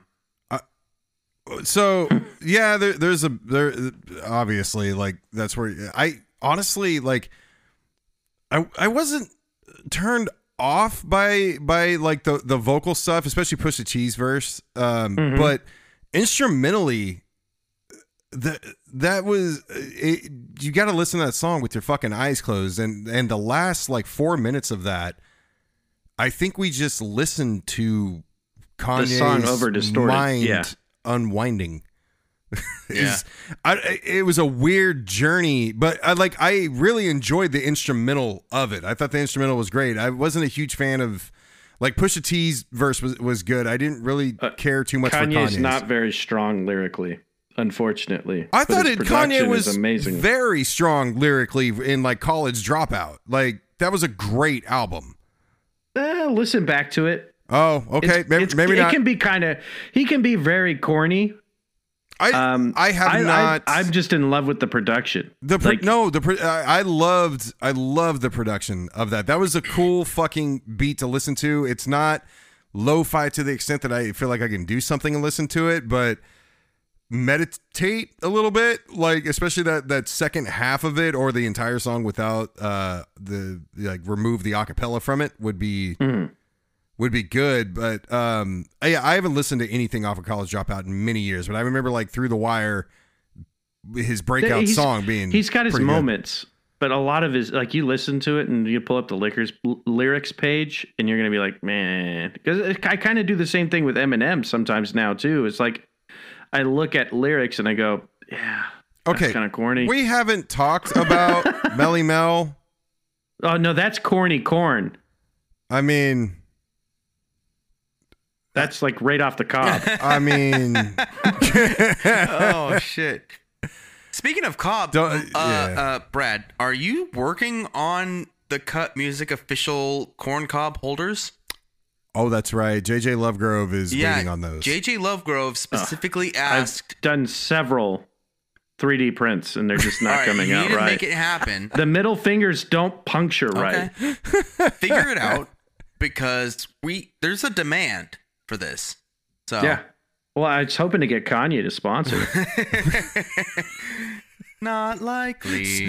so yeah, there, there's a there obviously like that's where I honestly like I I wasn't turned off by by like the the vocal stuff, especially Pusha T's verse. Um, Mhm. But instrumentally, that that was it, you got to listen to that song with your fucking eyes closed, and and the last like four minutes of that, I think we just listened to Kanye's song over distorted, mind yeah. unwinding. Yeah. Is- I, it was a weird journey, but I like I really enjoyed the instrumental of it. I thought the instrumental was great. I wasn't a huge fan of like Pusha T's verse was, was good. I didn't really Uh, care too much Kanye's for Kanye's. not very strong lyrically, unfortunately. I But thought his it production Kanye is was amazing. very strong lyrically in like College Dropout. Like that was a great album. Eh, listen back to it. Oh, okay. It's- maybe it's- maybe it not. can be kind of. He can be very corny. I Um, I have I, not. I, am just in love with the production. The pro- Like, no, the pro- I I loved I loved the production of that. That was a cool fucking beat to listen to. It's not lo-fi to the extent that I feel like I can do something and listen to it, but meditate a little bit, like especially that that second half of it or the entire song without uh the like remove the acapella from it would be Mhm. would be good. But um I, I haven't listened to anything off of College Dropout in many years, but I remember like Through the Wire, his breakout He's- song being He's got his pretty good. moments, but a lot of his, like, you listen to it and you pull up the liquors, lyrics page and you're going to be like, man, because I kind of do the same thing with Eminem sometimes now too. It's like, I look at lyrics and I go, yeah, Okay, kind of corny. we haven't talked about Melly Mel. Oh no, that's corny corn. I mean, That's like right off the cob. I mean, Oh shit. Speaking of Cobb, Don't- uh, yeah. uh, Brad, are you working on the Cut Music official corn cob holders? oh, that's right. J J Lovegrove is waiting on those. J J Lovegrove specifically I've asked. done several three D prints and they're just All not right, coming you out need to right. make it happen. The middle fingers don't puncture right. Okay. Figure it out because we there's a demand for this. So Yeah. Well, I was hoping to get Kanye to sponsor. not likely.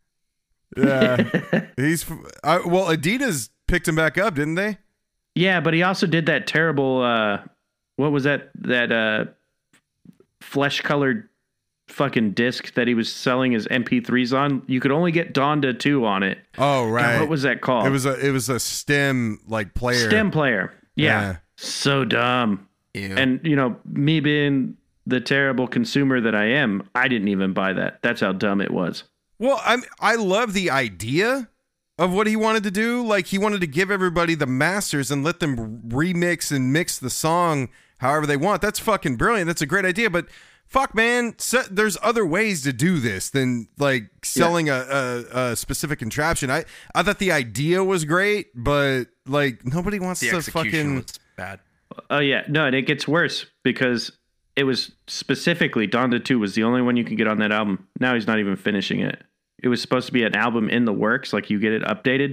Yeah, he's I, well. Adidas picked him back up, didn't they? Yeah, but he also did that terrible. Uh, what was that? That uh, flesh-colored fucking disc that he was selling his M P threes on. You could only get Donda two on it. Oh, God, right. what was that called? It was a it was a stem like player. Stem player. Yeah. Yeah. So dumb. Ew. And you know, me being the terrible consumer that I am, I didn't even buy that. That's how dumb it was. Well, I'm I love the idea of what he wanted to do. Like he wanted to give everybody the masters and let them remix and mix the song however they want. That's fucking brilliant. That's a great idea. But fuck, man, se- there's other ways to do this than like selling a, a, a specific contraption. I I thought the idea was great, but like nobody wants the to execution fucking. was bad. Oh yeah, no, and it gets worse because it was specifically Donda two was the only one you could get on that album. Now he's not even finishing it. It was supposed to be an album in the works, like you get it updated.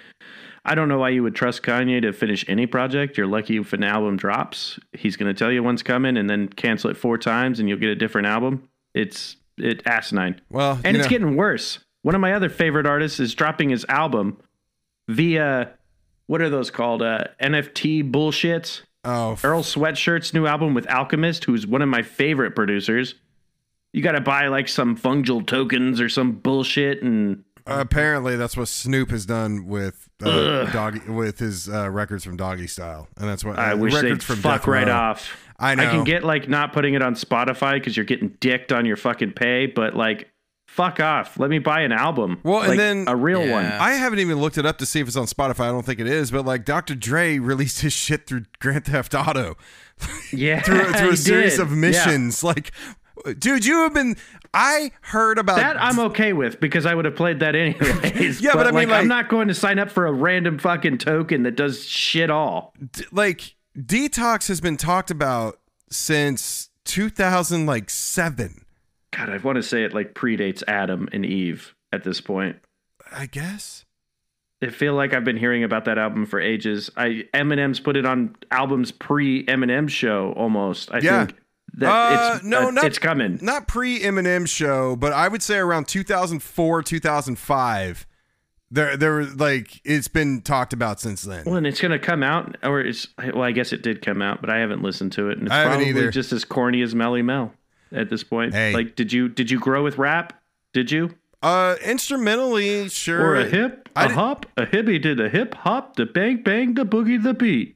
I don't know why you would trust Kanye to finish any project. You're lucky if an album drops. He's going to tell you when's coming and then cancel it four times and you'll get a different album. It's it asinine. Well, And you it's know, getting worse. One of my other favorite artists is dropping his album via, what are those called? Uh, N F T bullshits. oh, f- Earl Sweatshirt's new album with Alchemist, who's one of my favorite producers. You got to buy like some fungal tokens or some bullshit, and apparently that's what Snoop has done with uh, doggy with his uh, records from Doggy Style, and that's what I uh, wish they'd records from fuck Death right Row. off. I know. I can get like not putting it on Spotify because you're getting dicked on your fucking pay, but like fuck off. Let me buy an album. Well, and Like, then- a real Yeah. one. I haven't even looked it up to see if it's on Spotify. I don't think it is, but like Doctor Dre released his shit through Grand Theft Auto Yeah, through, through a he series did. of Yeah. missions. Like, dude, you have been. I heard about That I'm okay with because I would have played that anyways. Yeah, but I mean, like- I'm not going to sign up for a random fucking token that does shit all. d- like Detox has been talked about since two thousand like seven. God, I want to say it like predates Adam and Eve at this point. I guess. I feel like I've been hearing about that album for ages. I Eminem's put it on albums pre Eminem show almost. I Yeah. think that Uh, it's no, uh, not- it's coming. Not pre Eminem show, but I would say around two thousand four, two thousand five. There, there were like it's been talked about since then. Well, and it's gonna come out, or it's well, I guess it did come out, but I haven't listened to it, and it's I haven't probably either. just as corny as Melly Mel at this point. Hey. Like, did you did you grow with rap? Did you? Uh, instrumentally, sure. Or a hip, I a did- hop, a hippie did a hip hop, the bang bang, the boogie, the beat.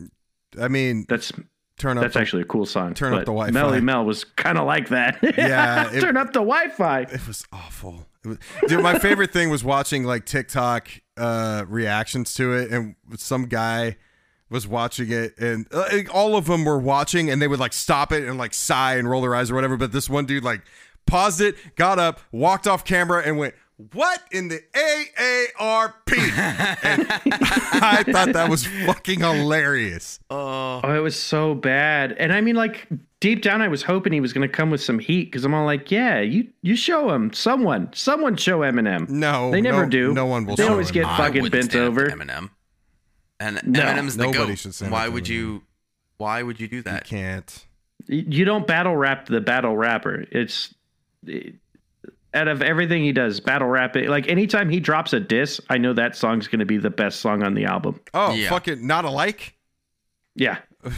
I mean, That's turn up. that's the- actually a cool song. Turn up but the Wi-Fi. Melly Mel was kind of like that. Yeah, it- turn up the Wi-Fi. It was awful. It was, dude, my favorite thing was watching like TikTok uh, reactions to it, and some guy was watching it, and uh, like, all of them were watching, and they would like stop it and like sigh and roll their eyes or whatever. But this one dude like paused it, got up, walked off camera, and went, "What in the A A R P?" And I thought that was fucking hilarious. Oh, Oh, it was so bad. And I mean, like, deep down, I was hoping he was going to come with some heat because I'm all like, yeah, you you show him. Someone. Someone show Eminem. No, They never no- do. no one will They show always him. get I fucking wouldn't bent stand up over. to Eminem. And No, Eminem's the nobody goat. should stand Why up to would Eminem. you? Why would you do that? Can't. You don't battle rap the battle rapper. It's it, out of everything he does, battle rap it. Like anytime he drops a diss, I know that song's going to be the best song on the album. Oh, Yeah. fucking not alike. Yeah.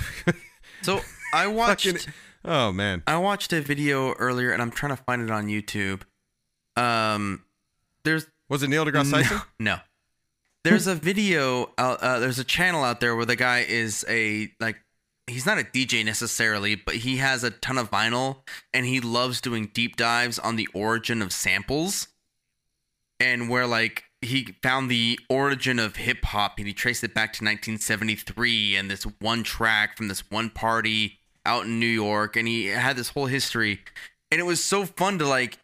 So I watched. Fucking- oh man. I watched a video earlier, and I'm trying to find it on YouTube. Um, there's Was it Neil deGrasse no, Tyson? no. There's a video. Out, uh, there's a channel out there where the guy is a like. He's not a D J necessarily, but he has a ton of vinyl, and he loves doing deep dives on the origin of samples, and where like he found the origin of hip hop, and he traced it back to nineteen seventy-three, and this one track from this one party out in New York, and he had this whole history, and it was so fun to like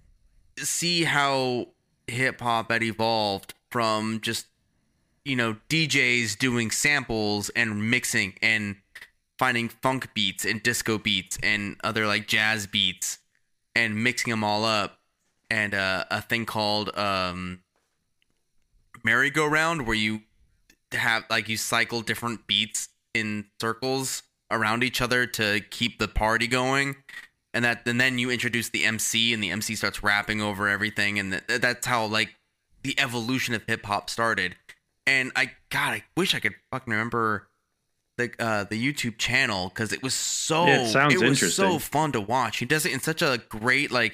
see how hip hop had evolved from just, you know, D Js doing samples and mixing and finding funk beats and disco beats and other like jazz beats and mixing them all up, and uh, a thing called um, merry-go-round, where you have like you cycle different beats in circles around each other to keep the party going, and that and then you introduce the M C, and the M C starts rapping over everything, and th- that's how like the evolution of hip-hop started. And I God I wish I could fucking remember the uh, the YouTube channel, because it was so Yeah, it sounds was interesting. so fun to watch. He does it in such a great, like,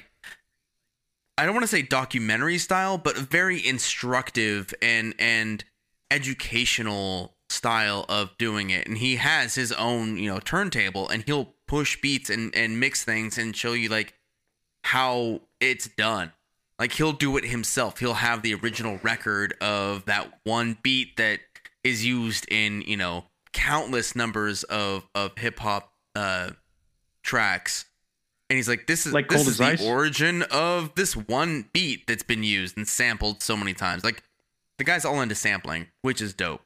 I don't want to say documentary style, but a very instructive and and educational style of doing it. And he has his own, you know, turntable, and he'll push beats and and mix things and show you like how it's done. Like he'll do it himself. He'll have the original record of that one beat that is used in, you know, countless numbers of of hip hop uh tracks. And he's like, this is Like this Cold is as the Ice? origin of this one beat that's been used and sampled so many times. Like the guy's all into sampling, which is dope.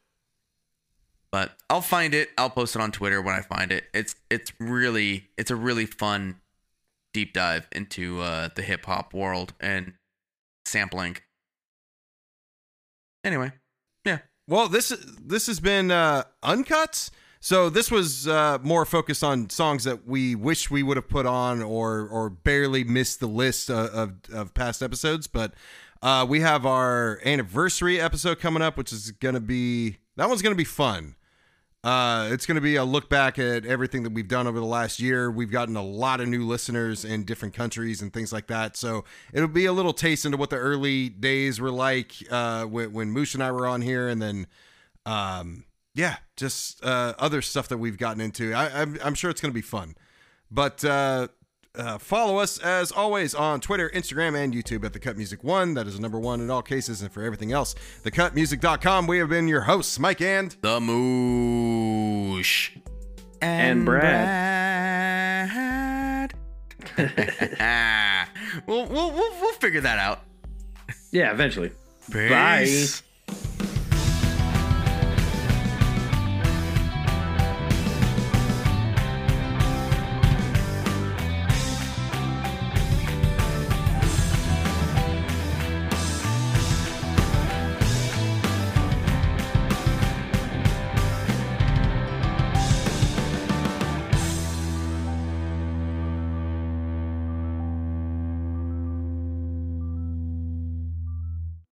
But I'll find it. I'll post it on Twitter when I find it. It's it's really it's a really fun deep dive into uh the hip hop world and sampling. Anyway, yeah. Well, this this has been uh, Uncuts. So this was uh, more focused on songs that we wish we would have put on, or or barely missed the list of of, of past episodes. But uh, we have our anniversary episode coming up, which is gonna be that one's gonna be fun. Uh, it's going to be a look back at everything that we've done over the last year. We've gotten a lot of new listeners in different countries and things like that. So it'll be a little taste into what the early days were like uh, when, when Moosh and I were on here. And then, um, yeah, just uh, other stuff that we've gotten into. I, I'm, I'm sure it's going to be fun. But uh, uh, follow us, as always, on Twitter, Instagram, and YouTube at The Cut Music One. That is number one in all cases. And for everything else, the cut music dot com. We have been your hosts, Mike and... The Moosh. And Brad. Brad. we'll, we'll, we'll, we'll figure that out. Yeah, eventually. Peace. Bye.